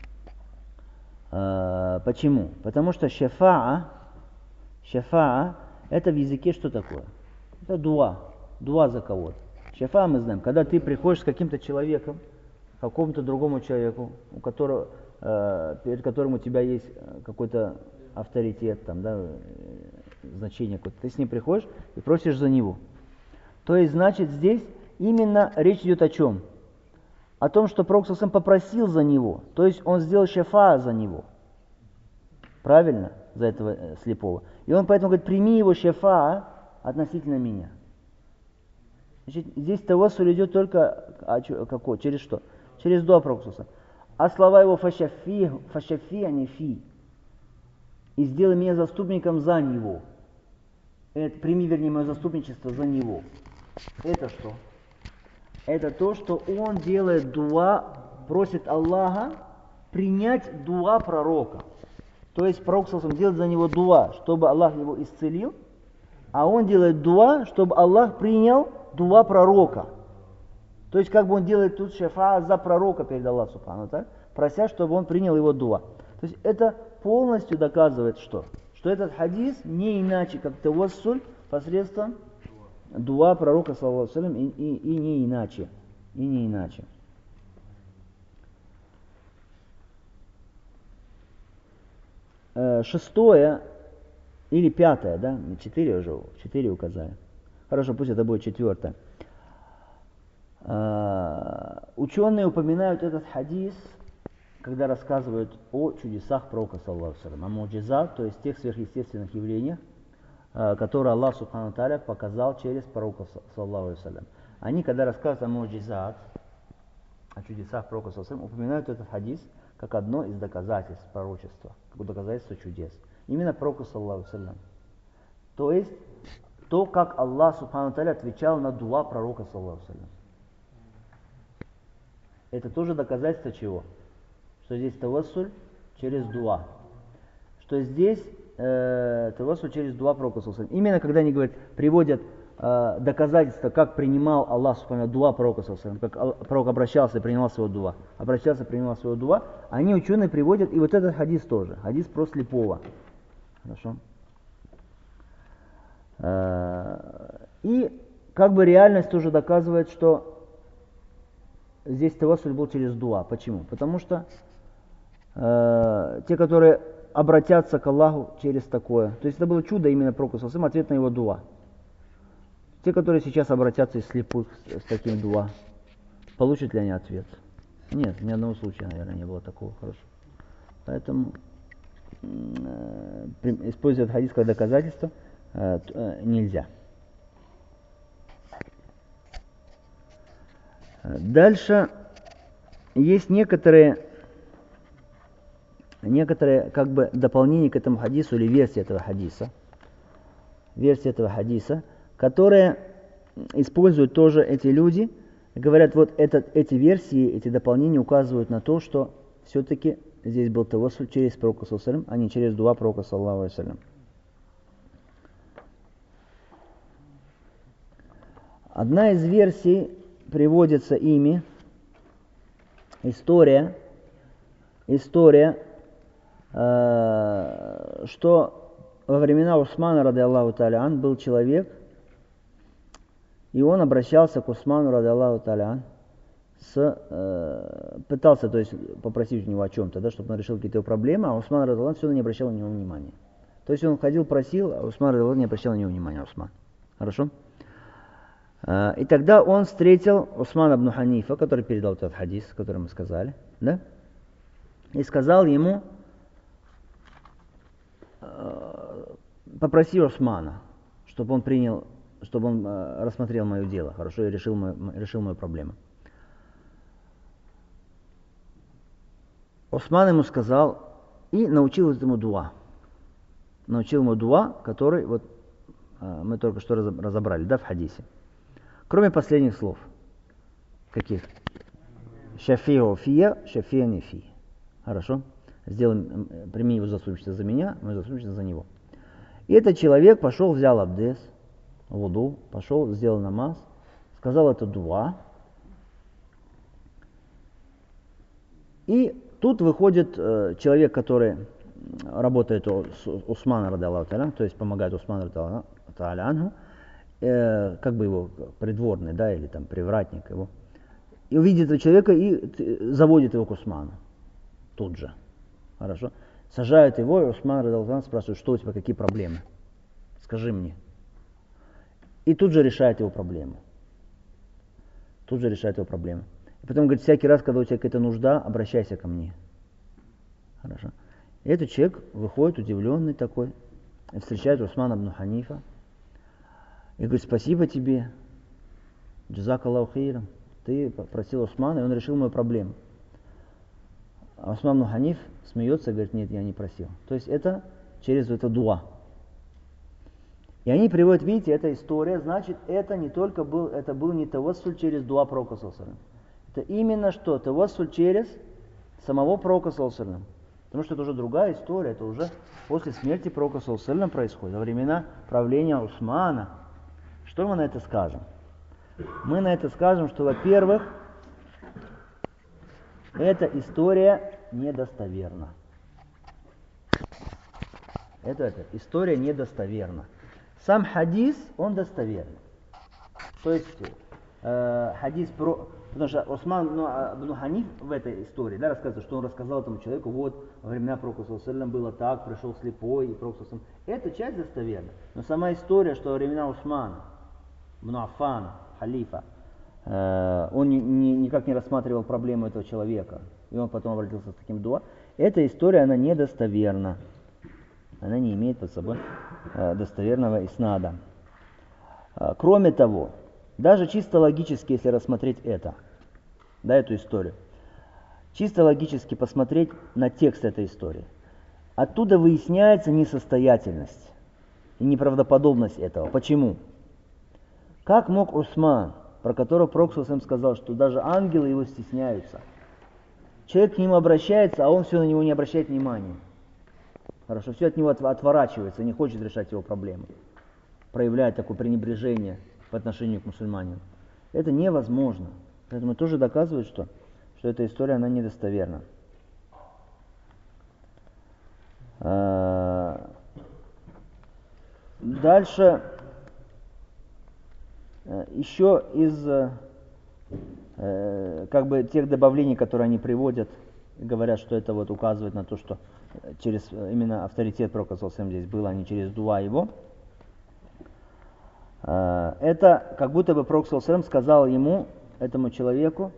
Почему? Потому что шафаа это в языке что такое? Это дуа за кого-то. Шафаа мы знаем, когда ты приходишь с каким-то человеком, какому-то другому человеку, перед которым у тебя есть какой-то авторитет, там, да, значение какое-то, ты с ним приходишь и просишь за него. То есть, значит, здесь именно речь идет о чем? О том, что пророк сам попросил за него. То есть он сделал шафаа за него. Правильно? За этого слепого. И он поэтому говорит, прими его шафаа относительно меня. Значит, здесь тавассуль идет только какой? Через что? Через дуа пророка сам. А слова его фашафи, а не фи. И сделай меня заступником за него. Прими, вернее, мое заступничество за него. Это что? Это то, что он делает дуа, просит Аллаха принять дуа пророка. То есть пророк делает за него дуа, чтобы Аллах его исцелил, а он делает дуа, чтобы Аллах принял дуа пророка. То есть как бы он делает тут шафаа за пророка перед Аллахом, субхану, так? Прося, чтобы он принял его дуа. То есть это полностью доказывает что? Что этот хадис не иначе, как тавассуль посредством дуа пророка, саллаллаху алейхи ва саллям, и не иначе. И не иначе. шестое или пятое, да? 4 уже, 4 указали. Хорошо, пусть это будет 4. Ученые упоминают этот хадис, когда рассказывают о чудесах пророка, саллаллаху алейхи ва саллям, о муджизат, то есть тех сверхъестественных явлениях, которые Аллах субхану ва тааля показал через пророка, саллаллаху алейхи ва саллям. Они, когда рассказывают о муджизат, о чудесах пророка, саллаллаху алейхи ва саллям, упоминают этот хадис как одно из доказательств пророчества, как доказательство чудес. Именно пророку, саллаллаху алейхи ва саллям. То есть, то, как Аллах субхану ва тааля отвечал на дуа пророка, саллаллаху алейхи ва саллям. Это тоже доказательство чего? Что здесь тавассуль через дуа. Что здесь тавассуль через дуа пророка, саллаллаху алейхи ва саллям. Именно когда они говорят, приводят доказательства, как принимал Аллах субхану дуа пророка, саллаллаху алейхи ва саллям, как пророк обращался и принимал своего дуа. Обращался и принимал своего дуа. Они, ученые, приводят и вот этот хадис тоже. Хадис про слепого. Хорошо. И как бы реальность тоже доказывает, что здесь тавассуль был через дуа. Почему? Потому что те, которые обратятся к Аллаху через такое, то есть это было чудо именно пророка, ответ на его дуа. Те, которые сейчас обратятся из слепых с таким дуа, получат ли они ответ? Нет, ни одного случая, наверное, не было такого. Хорошо. Поэтому использовать хадис как доказательство нельзя. Дальше есть некоторые как бы дополнения к этому хадису или версии этого хадиса, которые используют тоже эти люди, говорят, вот эти версии, эти дополнения указывают на то, что все-таки здесь был тавассуль через пророка, саллаллаху алейхи ва саллям, а не через дуа пророка, саллаллаху алейхи ва саллям. Одна из версий приводится ими история, что во времена Усмана, ради Аллаху та'аля ан, был человек, и он обращался к Усману, ради Аллаху та'аля ан, пытался, то есть, попросить у него о чем-то, да, чтобы он решил какие-то его проблемы, а Усман, ради Аллаху ан, все равно не обращал на него внимания. То есть он ходил, просил, а Усман, ради Аллаху ан, не обращал на него внимания. Хорошо? И тогда он встретил Усмана ибн Ханифа, который передал этот хадис, который мы сказали, да? И сказал ему: попроси Усмана, чтобы он рассмотрел мое дело, хорошо, и решил мою проблему. Усман ему сказал и научил ему дуа. Научил ему дуа, который вот мы только что разобрали, да, в хадисе. Кроме последних слов. Каких? Шафио фия, шафия не фи. Хорошо? Прими его заступничество за меня, мое заступничество за него. И этот человек пошел, взял абдес, вуду, пошел, сделал намаз, сказал это дуа. И тут выходит человек, который работает с Усмана, ради Аллаху та'аля, то есть помогает Усману, ради Аллаху та'аля, как бы его придворный, да, или там привратник его, и увидит этого человека и заводит его к Усману тут же. Хорошо? Сажают его, и Усман, ради Аллаху, спрашивает, что у тебя, какие проблемы? Скажи мне. И тут же решает его проблему. И потом говорит, всякий раз, когда у тебя какая-то нужда, обращайся ко мне. Хорошо? И этот человек выходит удивленный такой, и встречает Усмана ибн Ханифа, и говорит, спасибо тебе, джазак Аллаху хейрам, ты просил Усмана, и он решил мою проблему. А Усман ибн Ханиф смеется и говорит, нет, я не просил. То есть это через это дуа. И они приводят, видите, эта история, значит, это не только был не тавассуль через дуа пророка, саллаллаху алейхи ва саллям. Это именно что? Тавассуль через самого пророка, саллаллаху алейхи ва саллям. Потому что это уже другая история, это уже после смерти пророка, саллаллаху алейхи ва саллям, происходит, во времена правления Усмана. Что мы на это скажем? Мы на это скажем, что, во-первых, эта история недостоверна. История недостоверна. Сам хадис, он достоверный. То есть хадис Потому что Усман ибн Ханиф в этой истории, да, рассказывает, что он рассказал этому человеку, вот, во времена Пророка было так, пришел слепой, и Пророк эта часть достоверна. Но сама история, что во времена Усмана, ибн Аффана, халифа, он никак не рассматривал проблему этого человека, и он потом обратился с таким дуа, эта история, она недостоверна. Она не имеет под собой достоверного иснада. Кроме того, даже чисто логически, если рассмотреть это, да, эту историю, чисто логически посмотреть на текст этой истории, оттуда выясняется несостоятельность и неправдоподобность этого. Почему? Как мог Усман, про которого Пророк сказал, что даже ангелы его стесняются, человек к нему обращается, а он все на него не обращает внимания. Хорошо, все от него отворачивается, не хочет решать его проблемы, проявляет такое пренебрежение по отношению к мусульманам. Это невозможно. Поэтому тоже доказывает, что эта история, она недостоверна. Дальше еще из как бы тех добавлений, которые они приводят, говорят, что это вот указывает на то, что через именно авторитет Пророка здесь был, а не через дуа его. Это как будто бы Пророк сказал ему, этому человеку,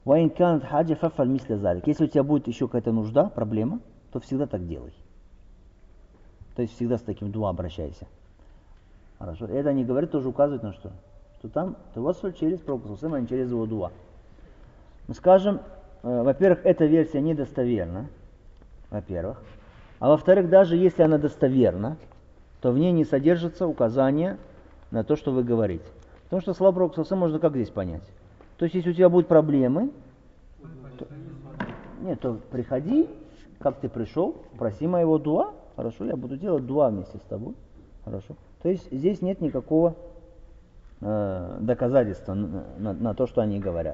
если у тебя будет еще какая-то нужда, проблема, то всегда так делай. То есть всегда с таким дуа обращайся. Хорошо. Это они говорят, тоже указывает на что? Что там тавассуль через Пророка, а не через его дуа. Мы скажем, во-первых, эта версия недостоверна, во-первых. А во-вторых, даже если она достоверна, то в ней не содержится указание на то, что вы говорите. Потому что слова Пророка можно как здесь понять? То есть, если у тебя будут проблемы, то приходи, как ты пришел, проси моего дуа, хорошо, я буду делать дуа вместе с тобой, хорошо. То есть, здесь нет никакого доказательства на то, что они говорят.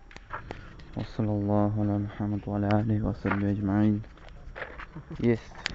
وصلى الله على محمد وعلى آله وصحبه أجمعين. Есть